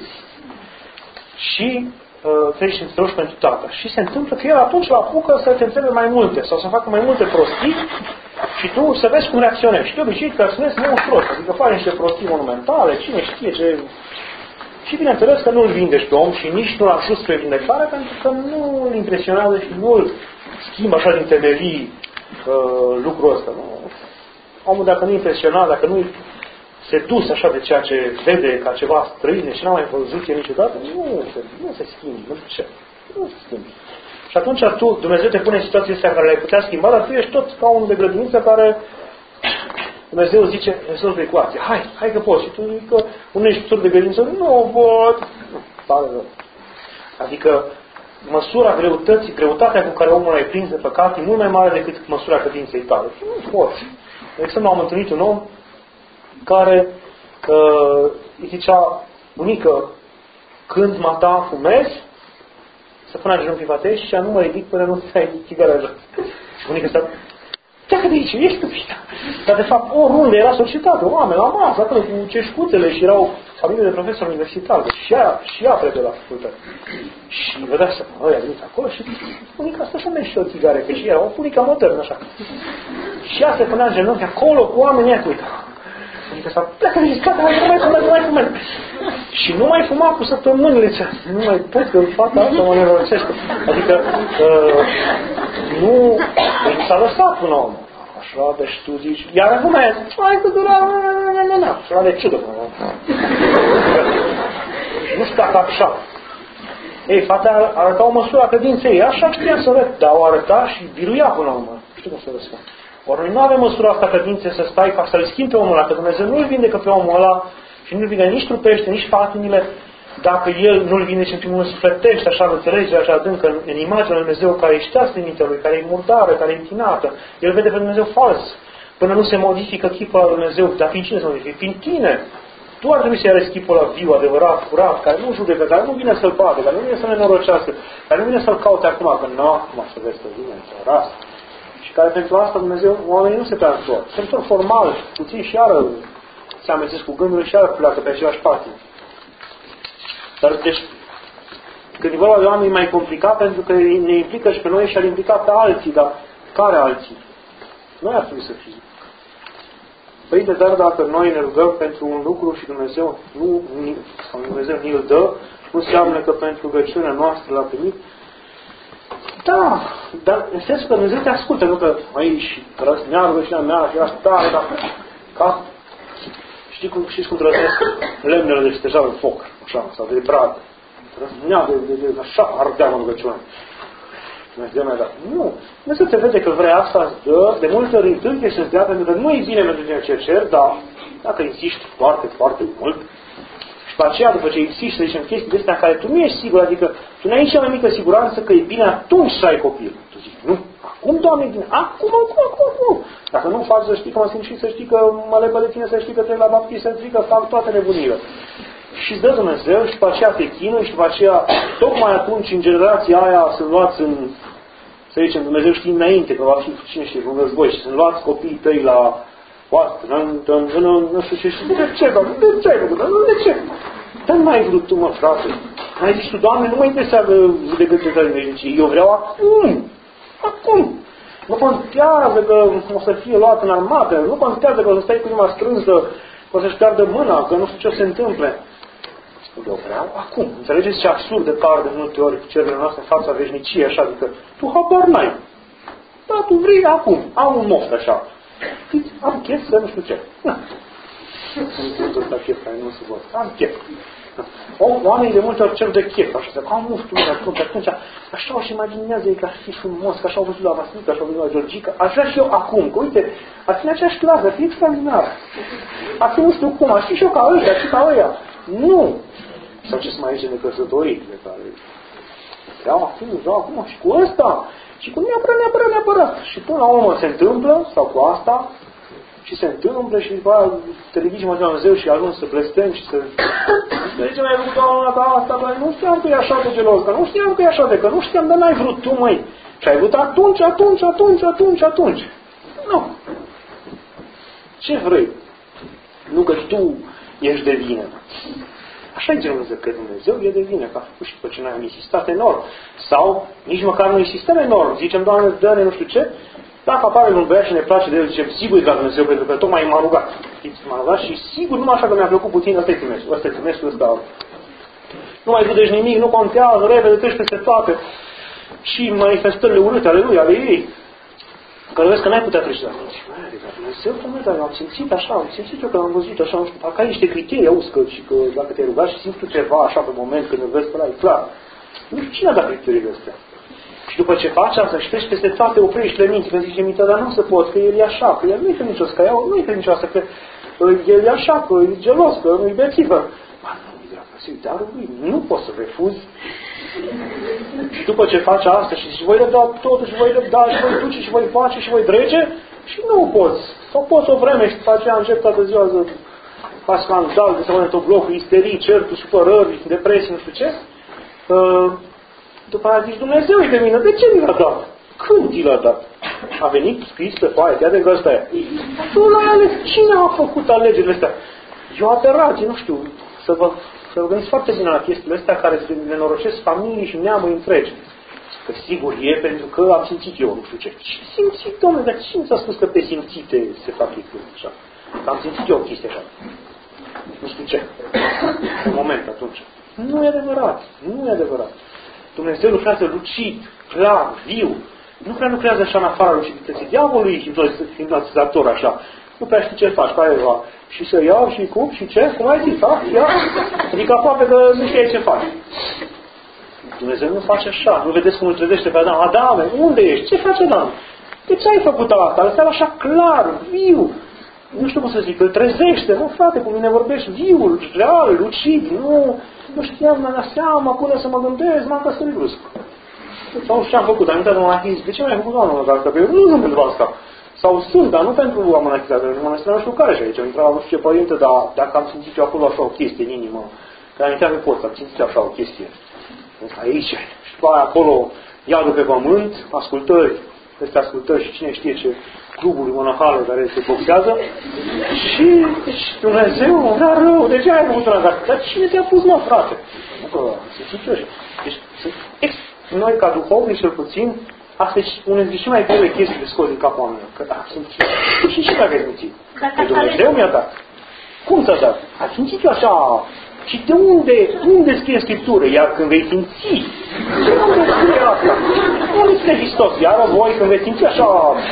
Și treci în rogi pentru tata. Și se întâmplă că el atunci la apucă să te întrebe mai multe sau să facă mai multe prostii și tu să vezi cum reacționezi. Și de obicei reacționezi monstruos. Adică faci niște prostii monumentale, cine știe ce... Și bineînțeles că nu îl vindești pe om și nici nu l-a ajuns spre vindecare, pentru că nu îl impresionează și nu îl schimbă așa din temelii lucrul ăsta. Nu? Omul dacă nu e impresionat, dacă nu se dus așa de ceea ce vede ca ceva străine și n-a mai văzut el niciodată, nu se schimbă. Nu știu ce. Nu se schimbă. Și atunci Dumnezeu te pune în situația asta în care le-ai putea schimba, dar tu ești tot ca unul de grădiniță care Dumnezeu zice, rezolvă ecuația. Hai că poți. Și tu zici că unul ești de grădiniță, nu pot. Pare rău. Adică măsura greutatea cu care omul l-ai prins de păcat e mult mai mare decât măsura credinței tale. Și nu poți. De exemplu, am întâlnit un om care îi zicea, bunică, când mata fumezi, să punea genunchi în fața ei și nu mă ridic până nu stai țigara jos. Și bunica să pleacă de aici, ești stupidă. Dar de fapt, oriunde era societate, oameni la masă, acolo cu ceșcuțele și erau familie de profesori universitari. Și ea plece la facultate. Și vă dați seama, ăia venit acolo și bunica asta să mergi și o țigară, că și era o bunica modernă așa. Și ea se punea în genunchi acolo cu oamenii ăia, uita. Adică s-a plecat de aici, nu mai fumez. Și nu mai fuma cu săptămânile, nu mai pot, că fata asta mă nenorăcește. Adică nu s-a lăsat până om. Așa, deci tu zici, iar fumez, hai să dura, și ăla de ciudă. Nu știu dacă așa. Ei, fata arăta o măsură a credinței, așa știa să arăt, dar o arăta și biruia până la urmă. Nu știu cum să răspund. Ori noi nu avem măsura asta credințe să stai ca să-l schimbi pe omul ăla, că Dumnezeu nu-l vindecă pe omul ăla și nu-l vinde nici trupește, nici patimile, dacă el nu-l vinde și în primul rând sufletește, așa îl înțelege, așa adâncă în imaginea lui Dumnezeu care îi ștească în mintea lui, care e murdară, care e închinată. El vede pe Dumnezeu fals, până nu se modifică chipul al lui Dumnezeu. Dar prin cine se modifică? Prin tine. Tu ar trebui să-i arăți chipul ăla viu, adevărat, curat, care nu judecă, care nu vine să-l bate, care nu vine să ne norăcească, care nu vine să-l caute acum, că nu, acum să vezi că vine, să ras. Și care pentru asta Dumnezeu, oamenii nu se prea întorc. Se întorc formal, puțin și iară se amestesc cu gândurile și iară pleacă pe același patim. Dar deci, când e vorba de oameni e mai complicat pentru că ne implică și pe noi și ar implica pe alții, dar care alții? Noi ar trebui să fim. Părinte, dar dacă noi ne rugăm pentru un lucru și Dumnezeu Dumnezeu ni-l dă, nu înseamnă că pentru rugăciunea noastră l-a primit. Da, dar în sensul că Dumnezeu te ascultă, nu că aici răsnea rugăciunea mea și era tare, dar ca știți cum trăsnesc lemnele de stejar în foc, așa, sau de brad. Trăsnea de așa ardea în rugăciunea. Dumnezeu mi-a dat. Nu. Dumnezeu te vede că vrea asta, îți dă, de multe ori întâmplă și îți dea, pentru că nu e bine pentru ceea ce cer, dar dacă insiști foarte, foarte mult, și pe aceea, după ce insiști, să zicem chestii de astea în care tu nu ești sigur, adică tu n-ai cea mai mică siguranță că e bine atunci să ai copil. Tu zici, nu, acum, Doamne, e bine, acum. Dacă nu faci să știi că mă simt și să știi că mă lepă de tine, să știi că trebuie la baptist, să știi că fac toate nebunile. Și îți dă Dumnezeu și după aceea te chinui și după aceea, tocmai atunci, în generația aia, sunt luați în, să zicem, Dumnezeu știe înainte, că va fi, cine știe, un război și sunt luați copiii tăi la oastă, nu știu ce, și de ce, Doamne, de ce? Dar nu ai vrut tu, mă, frate. Ai zis tu, Doamne, nu mă interesează judecățile tale veșnicie, eu vreau acum. Nu contează că o să fie luat în armată, nu contează că o să stai cu inima strânsă, că o să-și piardă mâna, că nu știu ce se întâmple. Eu vreau acum. Înțelegeți ce absurd de par de multe ori cererile noastre în fața veșniciei, așa, adică tu habar n-ai. Da, tu vrei acum. Am un moft așa. Am chef să nu știu ce. În ăsta chef care nu se văd. Am chef. Oamenii de multe ori cer de chef, așa, că am nu știu, atunci, așa o-și imaginează ei că ar fi frumos, că așa au văzut la Vasilica, așa au văzut la Georgica, aș vrea și eu acum, că uite, ar fi în aceeași clasă, ar fi extraordinar. Ar fi nu știu cum, ar fi și eu ca ăia, și ca ăia. Nu! Sau ce să mai zice de căsătorii, de care vreau acum și cu ăsta, și cu neapărat. Și până la urmă se întâmplă, sau cu asta, și se întâmplă și după aia te ridici mă Dumnezeu și ajungi să blestem și să... De ce mi-ai făcut oamena ca asta? Bă, nu știam că e așa de gelos, că nu știam că e așa de, că nu știam, dar n-ai vrut tu, măi. Și ai vrut atunci. Nu. Ce vrei? Nu că tu ești de vină. Așa e Dumnezeu, că Dumnezeu e de vină, că a făcut și după ce noi am insistat enorm. Sau nici măcar nu insistăm enorm. Zicem, Doamne, dă-ne nu știu ce. Dacă apare un băiat și ne place de el, zicem, sigur e la Dumnezeu, pentru că tocmai m-a rugat. M-a rugat și sigur, numai așa că mi-a plăcut puțin, ăsta e trimesul, ăsta nu mai vedeți nimic, nu contează, repede treci peste toate. Și manifestările urâte ale lui, ale ei, care vezi că n-ai putea trece la toți. Dumnezeu, am simțit așa, am simțit eu că am văzut așa, nu știu, parcă ai niște criterii, auzi că, și că dacă te-ai rugat și simți tu ceva așa pe moment când îl vezi pe ăla, e clar. Nu știu cine a dat criteriile astea. Și după ce faci asta și treci peste toate, oprești le minți, că zice mintea, dar nu se pot, că el e așa, că el nu e credincios, că ea nu e credincioasă, că el e așa, că e gelos, că nu e bețivă. Ba nu, e darul lui, nu poți să refuzi. Și după ce faci asta și zici, voi răbda totul și voi răbda și voi duce și voi face și voi drege și nu poți. Sau poți o vreme și după aceea încep toată ziua să faci scandal, să mănânci tot blocul, isterii, certuri, supărări, depresii, nu știu ce. După aceea zici, Dumnezeu e de mine, de ce mi l-a dat? Când ți l-a dat? A venit scris pe foaie, ia de că ăsta e. Tu l-ai ales, cine a făcut alegerile astea? Eu aberație, nu știu, să vă gândiți foarte bine la chestiile astea care se nenorocesc familii și neamuri întregi. Că sigur e pentru că am simțit eu, nu știu ce. Ce simțit, domnule? Dar cine ți-a spus că pe simțite se fac lucruri așa? Că am simțit eu o chestie așa. Nu știu ce. În moment atunci. Nu e adevărat. Nu e adevărat. Dumnezeu lucrează lucid, clar, viu. Nu prea lucrează așa în afara lucidității. Diavolul e hipnotizator așa. Nu prea știi ce faci, care va. Și să iau și cum și ce? Cum ai zis, da? Ia. Adică aproape că nu știi ce faci. Dumnezeu nu face așa. Nu vedeți cum îl trezește pe Adam. Adame, unde ești? Ce face Adam? De ce ai făcut asta? Lăsăm așa clar, viu. Nu știu cum să zic, îl trezește. Nu, frate, cu mine vorbești viu, real, lucid. Nu știam, mi-am dat seama, până să mă gândesc, m-am căsătorit brusc. Sau ce am făcut? Am uitat de monachizm. De ce mai am făcut doamnă asta? Că eu nu sunt pentru asta. Sau sunt, dar nu pentru a monachizată. În mănăstirea nu știu care și aici. Am intrat la nu știu ce părinte, dar dacă am simțit eu acolo așa o chestie în inimă, care am intrat pe post, am simțit așa o chestie. Aici. Și după aia acolo, iadul pe pământ, ascultări, peste ascultări și cine știe ce cluburi monahale care se boxează. Și deci, Dumnezeu, dar rău, de ce ai făcut una? Dar cine te-a pus, mă, frate? Deci, noi, ca duhovnici, cel puțin, asta e una dintre cele mai grele chestii de scos din capul oamenilor. Că am simțit. Și dacă ai simțit? Că Dumnezeu mi-a dat. Cum ți-a dat? Ai simțit eu așa? Și de unde scrie Scriptură? Iar când vei simți, de unde scrie asta? Unde scrie Hristos? Iar voi când vei simți așa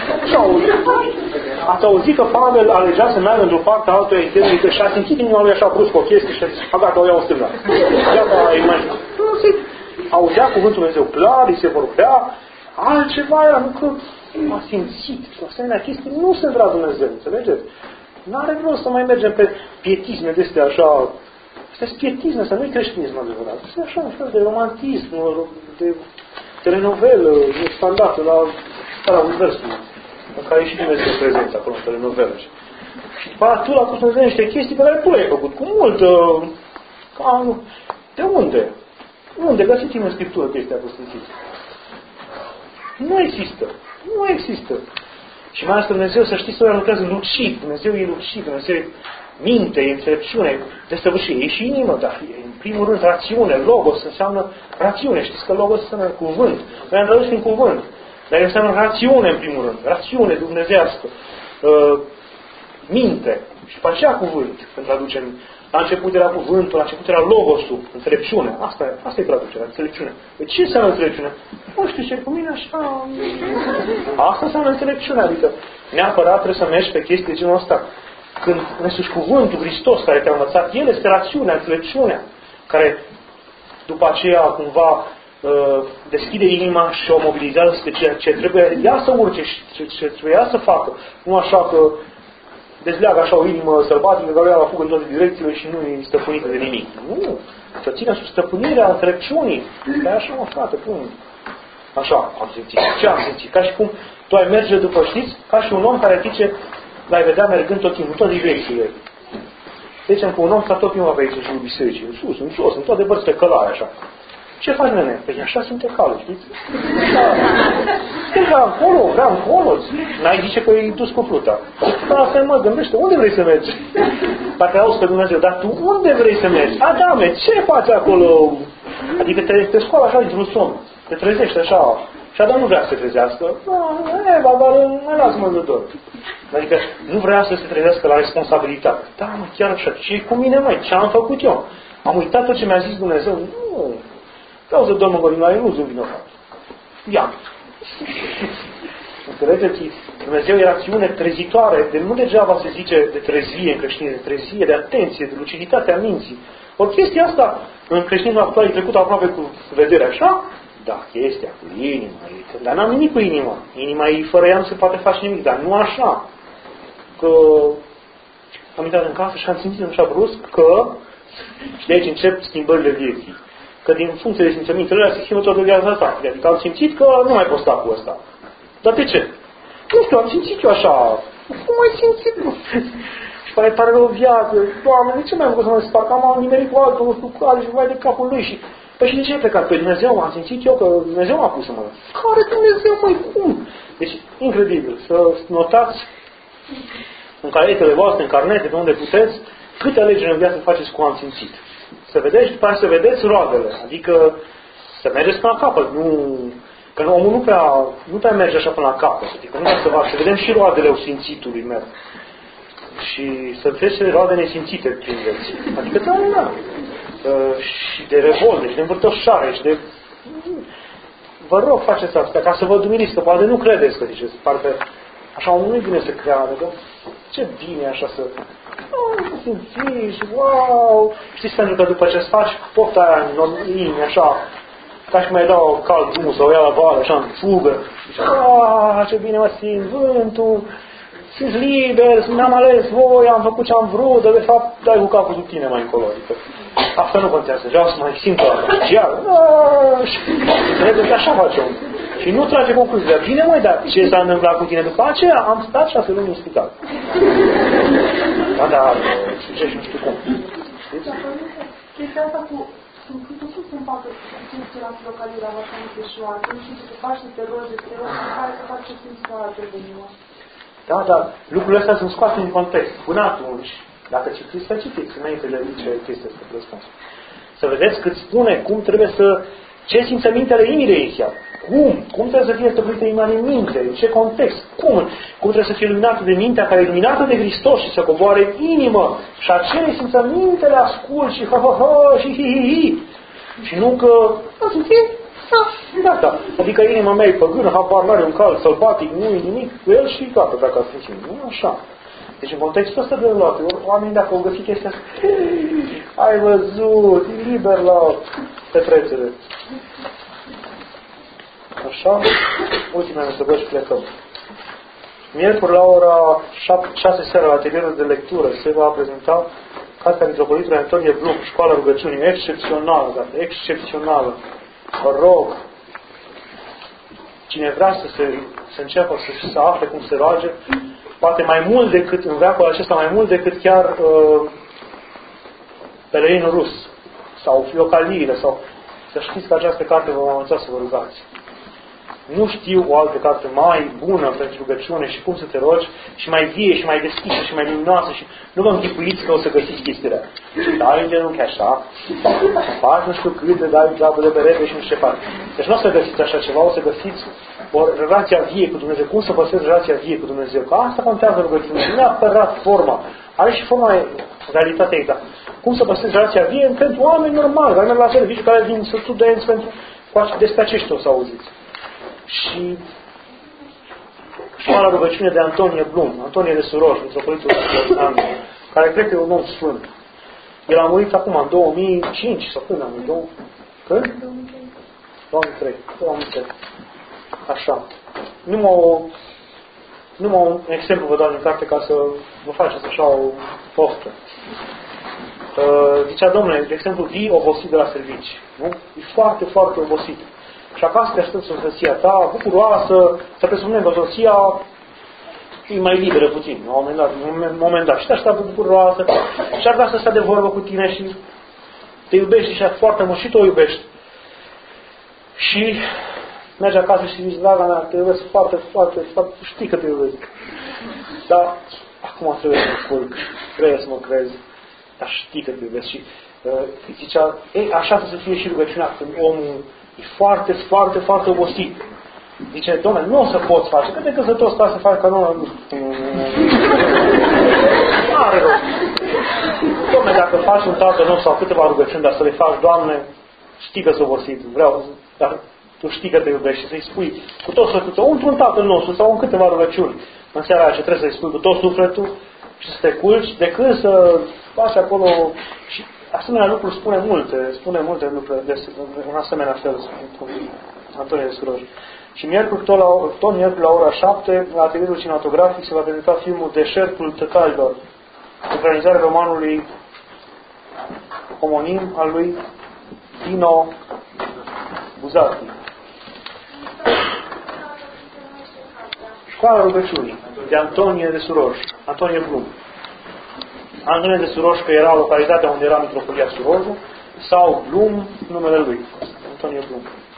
ați auzit că Pavel alegea să meargă într-o parte altuia internului, că și-a simțit inima lui așa brusc o chestie și a zis, gata, o iau în stânga. Gata, imagine. Nu se auzea cuvântul Dumnezeu clar, îi se vorbea, altceva era, nu că a simțit. Asemenea chestii nu se vrea Dumnezeu, înțelegeți? N-are vreau să mai mergem pe pietisme de astea așa. Asta e pietism, asta nu e creștinism adevărat. Asta e așa un fel de romantism, de telenovelă expandată la scara universului, în care e și Dumnezeu prezent acolo în telenovelă. Și după aceea tu l-a pus Dumnezeu niște chestii pe care tu le-ai făcut cu multă... De unde? Unde? Găsiți-mi în Scriptură chestia cu Sfințiți. Nu există. Nu există. Și mai ales că Dumnezeu, să știți, ăla lucrează lucid. Dumnezeu e lucid. Dumnezeu e minte, e înțelepciune, desăvârșire. E și inimă, dar e, în primul rând, rațiune. Logos înseamnă rațiune. Știți că logos înseamnă cuvânt. Noi am tradus prin cuvânt. Dar înseamnă rațiune, în primul rând. Rațiune dumnezească. Minte. Și după aceea cuvânt. Când traducem, la început era cuvântul, la început era logosul, înțelepciune. Asta e traducerea, înțelepciune. De ce înseamnă înțelepciune? Nu știu ce, cu mine așa... Asta înseamnă înțelepciune, adică neapărat trebuie să mergi pe chestii de genul ăsta. Când însuși cuvântul Hristos care te-a învățat, El este rațiunea, înțelepciunea, care după aceea cumva deschide inima și o mobilizează spre ceea ce trebuie ea să urce și ce trebuie ea să facă. Nu așa că dezleagă așa o inimă sălbatică care ea la fugă în toate direcțiile și nu e stăpânită de nimic. Nu! Să țină sub stăpânirea înțelepciunii. E așa, mă, frate, cum? Așa am simțit. Ce am simțit? Ca și cum tu ai merge după, știți, ca și un om care zice, l-ai vedea mergând tot timpul, în toate direcțiile. Zicem că un om ca tot timpul pe aici în jurul bisericii, în sus, în jos, în toate părți pe călare, așa. Ce faci, nene? Păi așa simte calul, știți? Vrea încolo, vrea încolo. N-ai zice că îi dus cu fruta. Asta mă gândește, unde vrei să mergi? Dacă auzi pe Dumnezeu, dar tu unde vrei să mergi? Adame, ce faci acolo? Adică te scoală așa dintr-un somn. Te trezești așa. Și Adam nu vrea să se trezească. Eva, dar mai lasă-mă de dor. Adică nu vrea să se trezească la responsabilitate. Da, mă, chiar așa. Ce cu mine, măi? Ce am făcut eu? Am uitat tot ce mi-a zis Dumnezeu. Nu. Vreau să dorm în continuare, nu sunt vinovat. Ia. Înțelegeți? Dumnezeu e acțiune trezitoare, de nu degeaba se zice de trezie în creștinism, de trezie, de atenție, de luciditatea minții. O chestia asta, în creștinismul actual, e trecut aproape cu vederea așa, da, chestia cu inima, dar n-am nimic cu inima. Inima e fără ea nu se poate face nimic, dar nu așa. Că am intrat în casă și am simțit așa brusc că, și de aici încep schimbările vieții. Că din funcție de simțămintele alea se schimbă toată viața asta. Adică am simțit că nu mai pot sta cu ăsta. Dar de ce? Nu știu, am simțit eu așa. Cum ai simțit? Și pare tare rău viață. Doamne, de ce mai am făcut să mă sparc? Am nimerit cu altul, nu știu care și vai de capul lui. Și păi și de ce ai plecat? Pe Dumnezeu am simțit eu că Dumnezeu m-a pus să mă las. Care Dumnezeu, măi, cum? Deci, incredibil. Să notați în caietele voastre, în carnete, pe unde puteți, câte alegeri în viață faceți cu am simțit. Să vedeți, după aceea să vedeți roadele. Adică să mergeți până la capăt. Că omul nu prea merge așa până la capăt. Adică nu să vedem și roadele simțitului meu. Și să trece roade nesimțite prin vieți. Adică, da. Și de revolte, și de învârtoșare, și de... Vă rog, faceți asta, ca să vă dumiriți, că poate nu credeți că ziceți, parcă așa omul nu-i bine să creadă, că ce bine așa să simți și wow! Știți, pentru că după ce îți faci pofta aia în inimă, așa, ca și mai dau cald drumul sau o ia la vale, așa, în fugă, și ce bine mă simt, vântul, sunt liber, n-am ales voi, am făcut ce am vrut, dar de fapt dai cu capul sub tine mai încolo. Adică, asta nu contează, vreau să mai simt asta. Și iar, trebuie că așa face om. Și nu trage concluzia. Bine, măi, dar ce s-a întâmplat cu tine după aceea? Am stat 6 luni în spital. Da, și nu știu cum. Știți? Chestia asta cu cum se împacă celălalt localii la voastră în Peșoară, nu știu ce faci de roze, care să faci ce simți la alte venimă. Da, dar lucrurile astea sunt scoase din context. Până atunci, dacă citiți, să citiți înainte de ce chestia asta răspuns. Să vedeți cât spune cum trebuie să... Ce simțămintele inimii aici? Cum trebuie să fie stăpânită inima din minte? În ce context? Cum trebuie să fie luminată de mintea care e luminată de Hristos și să coboare inimă și acele simțăminte le ascult și ha-ha-ha și hi-hi-hi. Și nu că... Da. Adică inima mea e păgână, habar n-are un cal sălbatic, nu e nimic cu el și gata, dacă ați simțit. Nu așa. Deci în contextul ăsta de luat, oamenii dacă au găsit chestia asta, ai văzut, e liber la petrecere. Așa, ultimele întrebări și plecăm. Miercuri la ora 6 seara la atelierul de lectură se va prezenta cartea mitropolitului Antonie Blum, Școala rugăciunii, excepțională, dar excepțională. Vă rog, cine vrea să înceapă să afle cum se roage, poate mai mult decât, în veacul acesta, mai mult decât chiar pelerinul rus sau fiocaliile, sau să știți că această carte vă va învăța să vă rugați. Nu știu o altă carte mai bună pentru rugăciune și cum să te rogi și mai vie și mai deschisă și mai luminoasă și nu vă închipuiți că o să găsiți chestiile. Dai în genunchi așa, faci nu știu câte, dai geabă de berete și nu știu ce faci. Deci nu o să găsiți așa ceva, o să găsiți o relație vie cu Dumnezeu. Cum să păstrezi relația vie cu Dumnezeu? Că asta contează rugăciunea. Nu neapărat forma. Are și forma, realitatea ei, dar cum să păstrezi relația vie pentru oameni normali, care merg la serviciu, care vin studenți pentru... Despre aceștia o să auziți. Și Școala rugăciune de Antonie Blum, Antonie de Suroș, mitropolitul care cred că e un om sfânt. El a murit acum, în 2005, sau când a murit? Când? 2003. Așa. Numai un exemplu vă dau din carte ca să vă faceți așa o poftă. Zicea, domnule, de exemplu, vii obosit de la servici. Nu? E foarte, foarte obosit. Și acasă te aștepți soția ta, bucuroasă, să presupunem că soția e mai liberă puțin, la un moment dat. Și te așteaptă bucuroasă și ar vrea să stea de vorbă cu tine și te iubești și foarte mult și tu o iubești. Și mergi acasă și zici, draga mea, te iubesc foarte, foarte, foarte, știi că te iubesc. Dar acum trebuie să mă culc, trebuie să mă crezi, dar știi că te iubesc. Și zicea, așa să fie și rugăciunea când omul e foarte, foarte, foarte obosit. Zice, dom'le, nu o să poți face, că de căsător stai să faci ca nu are rău. Dom'le, dacă faci un Tatăl nostru sau câteva rugăciuni, dar să le faci, Doamne, știi că sunt obosit, vreau, dar Tu știi că Te iubești și să-i spui cu tot sufletul, într-un Tatăl nostru sau în câteva rugăciuni, în seara aceea trebuie să-i spui cu tot sufletul și să te culci, decât să faci acolo. Și asemenea lucruri spune multe lucruri în asemenea fel, Antonie de Suroj. Și miercuri, tot miercuri la ora 7, la atelierul cinematografic se va prezenta filmul Deșertul Tătailor, ecuranizarea romanului omonim al lui Dino Buzzati. Școala rugăciunii, de Antonie de Suroj, Antonie Blum. Antonie de Suroj, că era localitatea unde era Mitropolia Surojul, sau Blum, numele lui, Antonie Blum.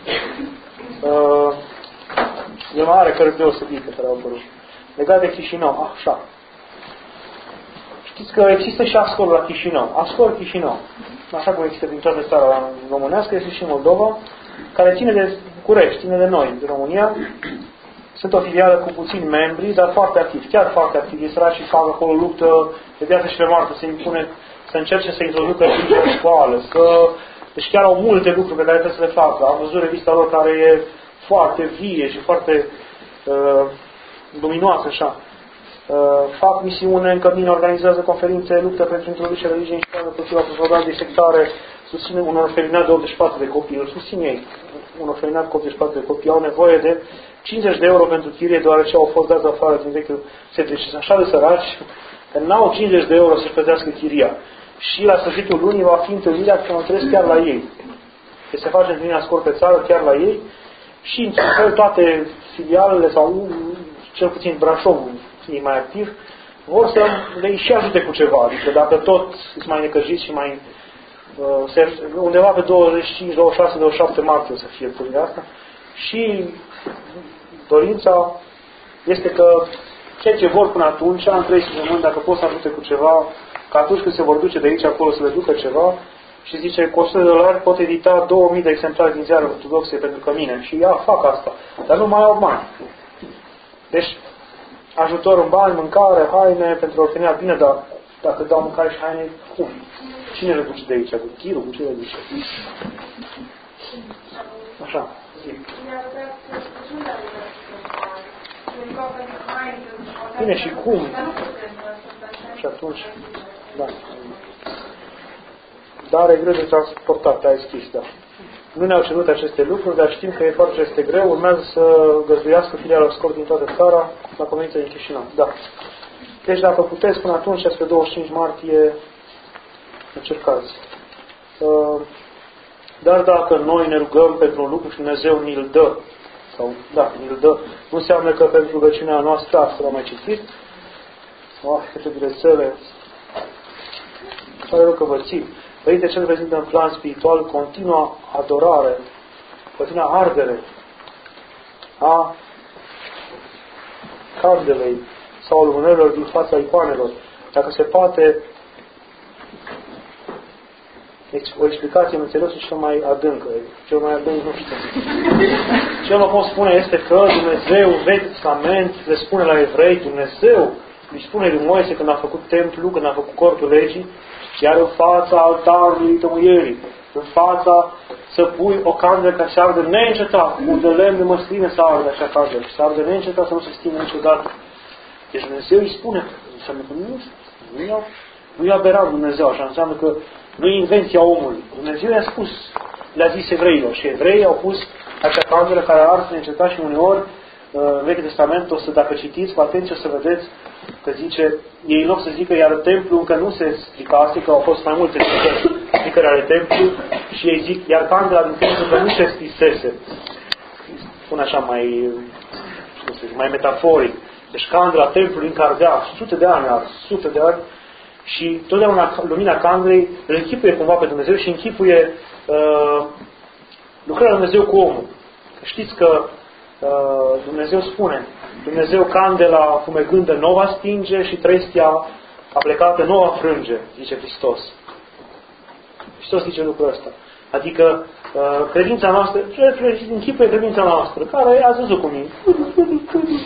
E mai are cărți deosebite care au apărut. Legat de Chișinău, așa. Știți că există și Ascol la Chișinău. Ascol Chișinău. Așa cum există din toată țara românească, este și Moldova, care ține de București, ține de noi, de România. Sunt o filială cu puțini membri, dar foarte activi, chiar foarte activi. Și fac acolo luptă de viață și de moarte, se impune să încerce să introducă religia în școală. Deci chiar au multe lucruri pe care trebuie să le facă. Am văzut revista lor care e foarte vie și foarte luminoasă, așa. Fac misiune, încă bine, organizează conferințe, luptă pentru introducerea religiei în școală, împotriva propagandei sectare, susține un orfelinat de 84 de copii, îl susțin ei. Un orfelinat cu 84 de copii au nevoie de 50 de euro pentru chirie, deoarece au fost dați afară din vechiul sediu. Și sunt așa de săraci că n-au 50 de euro să-și plătească chiria. Și la sfârșitul lunii va fi întâlnirea că întâlnesc chiar la ei. Deci se face întâlnirea scor pe țară, chiar la ei, și în fel toate filialele, sau cel puțin Brașovul, e mai activ, vor să le și ajute cu ceva. Adică dacă tot sunt mai necăjiți și mai undeva pe 25, 26, 27 martie o să fie întâlnirea asta. Și dorința este că ceea ce vor până atunci, în 3 săptămâni, dacă pot să ajute cu ceva, că atunci când se vor duce de aici acolo să le ducă ceva, și zice, cu $100 pot edita 2000 de exemplare din ziarul ortodoxe pentru cămine. Și ea fac asta. Dar nu mai au bani. Deci, ajutor în bani, mâncare, haine, pentru orfelinat, bine, dar dacă dau mâncare și haine, cum? Cine le duce de aici? Cu tirul? Cu ce le duce? Așa. Bine, și cum? Și atunci, da. Dar e greu de transportat, ai scris, da. Nu ne-au cerut aceste lucruri, dar știm că e foarte este greu. Urmează să găzduiască filiala Scor din toată țara la Convenția din Chișinău. Da. Deci dacă puteți până atunci, spre 25 martie, încercați. Dar dacă noi ne rugăm pentru un lucru și Dumnezeu ni-l dă, sau da, ni-l dă, nu înseamnă că pentru rugăciunea noastră, asta l-am mai citit, câte bilețele, care rog că vă țin. Părinte cel prezent în plan spiritual, continua adorare, continua ardere a candelei sau lumânărilor din fața icoanelor. Dacă se poate, o explicație în înțelesul cel mai adâncă. Cel mai adânc nu știu. Ce mă pot spune este că Dumnezeu, Vechiul Testament, le spune la evrei, Dumnezeu îi spune lui Moise când a făcut templu, când a făcut cortul legii, iar în fața altarului tămâierii, în fața să pui o candelă care se arde neîncetat, un de lemn de măsline să arde așa candelă și să arde neîncetat, să nu se stingă niciodată. Deci Dumnezeu îi spune, înseamnă că nu e aberant Dumnezeu, așa înseamnă că nu e invenția omului. Dumnezeu i-a spus, le-a zis evreilor și evreii au pus acea candelă care arde neîncetat și uneori în Vechiul Testament, o să, dacă citiți cu atenție, o să vedeți că zice, ei în loc să zică, iar templul încă nu se stricase, că au fost mai multe stricări ale templului, și ei zic, iar candela din templu încă nu se stisese. Spun așa mai metaforic. Deci candela templului încă ardea sute de ani, și totdeauna lumina candelei îl închipuie cumva pe Dumnezeu și închipuie lucrarea lui Dumnezeu cu omul. Știți că Dumnezeu spune, Dumnezeu candela fumegândă nu va stinge și trestia aplecată nu va frânge, zice Hristos. Hristos zice lucrul ăsta. Adică credința noastră, închipuie credința noastră, care ați văzut cum e.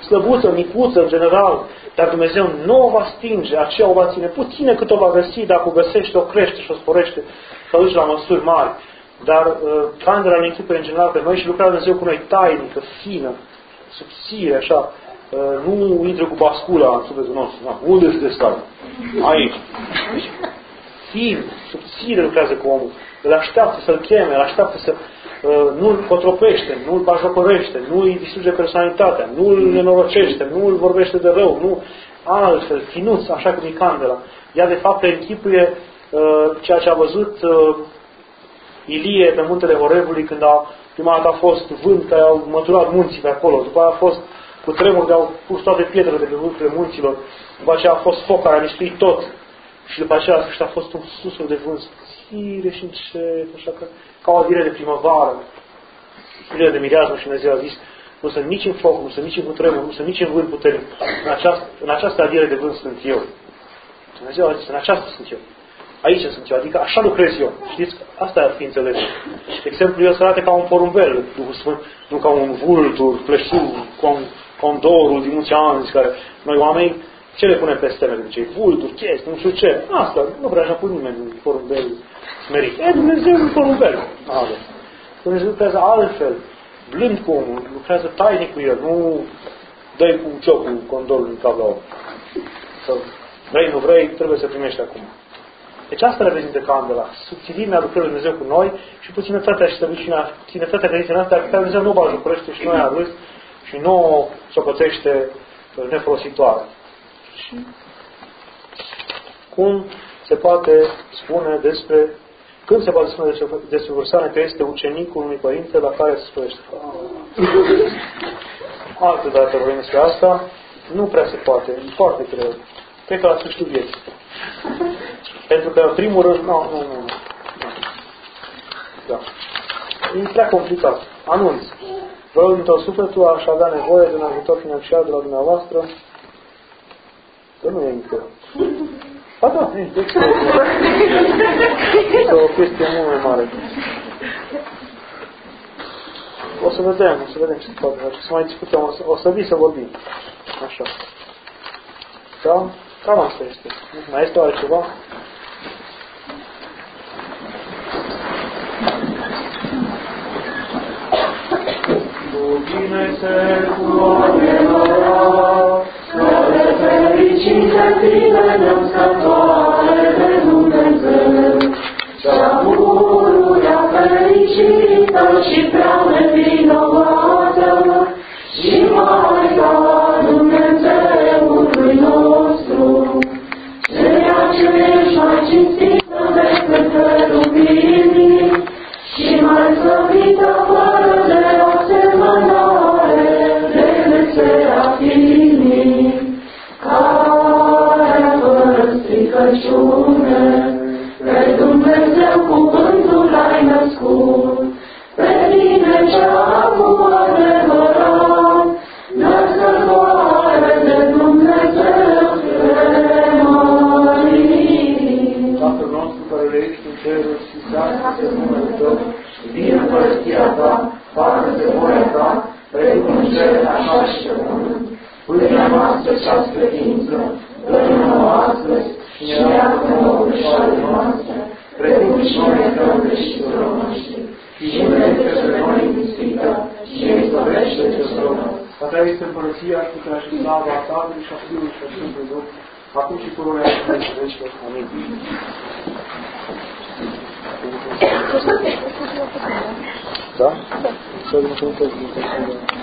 slăbuță, micuță în general, dar Dumnezeu nu o va stinge, aceea o va ține puține cât o va găsi, dacă o găsește, o crește și o sporește, și o duce la măsuri mari. Dar candela ne închipuie în general pe noi și lucrează Dumnezeu cu noi tainică, fină, subțire, așa. Nu intră cu bascula în sufletul nostru. Da. Unde este stai? Aici. Fin, subțire lucrează cu omul. Îl așteaptă să-l cheme, îl așteaptă să nu-l cotropește, nu-l bajocorește, nu-i distruge personalitatea, nu-l nenorocește, nu-l vorbește de rău, nu altfel, finuț, așa cum e candela. Ea de fapt închipuie ceea ce a văzut Ilie pe muntele Horevului când prima dată a fost vânt care au măturat munții pe acolo, după aia a fost cu tremur de au pus toate pietrele de pe vârfurile munților, după aceea a fost foc care a mistuit tot și după aceea a fost un susul de vânt subțire și încet, așa ca o adire de primăvară, adire de mireasmă și Dumnezeu a zis, nu sunt nici în foc, nu sunt nici în cutremur, nu sunt nici în vânt puternic, în această adire de vânt sunt eu. Dumnezeu a zis, în aceasta sunt eu. Aici sunt eu, adică așa lucrez eu. Știți? Asta ar fi înțeles. De exemplu, eu să arate ca un porumbel, Duhul Sfânt, nu ca un vultur, pleșug, condorul din mulți ani, care noi oamenii, ce le punem peste mele? Deci, vulturi, chestii, nu știu ce. Asta, nu vrea așa pun nimeni un porumbel smerit. Dumnezeu e un porumbel. Dumnezeu lucrează altfel, blând cu omul, lucrează tainic cu el, nu dă-i cu ciocul condorul în cap la om. Să vrei, nu vrei, trebuie să primești acum. Deci asta reprezintă candela. Subțilimea lucrării Dumnezeu cu noi și puținătatea și slăbiciunea, puținătatea credinței noastre, pe care Dumnezeu nu o bajocorește și noi a râs și nu o socotește nefolositoare. Și cum se poate spune despre, când se poate spune despre vârstane că este ucenicul unui părinte la care se spărește? Altă dată vorbim despre asta, nu prea se poate, e foarte greu. Cred că la sfârșitul vieții. Pentru că, în primul rând, nu. Da. E prea complicat. Anunț. Vă rog, din tot sufletul, aș avea nevoie de un ajutor financiar de la dumneavoastră. Că nu e încă. Ba da, e o chestie mult mai mare. O să vedem ce se poate face. Să mai discutăm. O să vii să vorbim. Așa. Da? Cam asta este. Mai este altceva? Cine-se cunoaștea, spre fericire tine născătoare de Dumnezeu, cea pururea fericită și prea nevinovată, și Maica Dumnezeului nostru, ceea ce ești mai cinstită decât feruminii și mai slăvită fără de asemănare decât serafinii, care fără stricăciune pe Dumnezeu cuvântul ai născut, pe tine cea cu adevărat, născătoare de Dumnezeu spre Marie. Tatăl nostru care le ești în ceruri și seamănă-se numele Tău, vine împărăția Ta, facă-se voia Ta, precum în cer, așa și pe pământ. Pâinea noastră cea spre ființă, dă-ne nouă astăzi și ne iartă nouă greșalile noastre, precum și noi iertăm greșitorilor noștri. Și nu ne duce pe noi în ispită și ne izbăvește de rău. A Ta este împărăția și puterea și slava a Tatălui și a Fiului și a Sfântului Duh, acum și pururea și în vecilor. Amin. Da? Da. Să vedem cum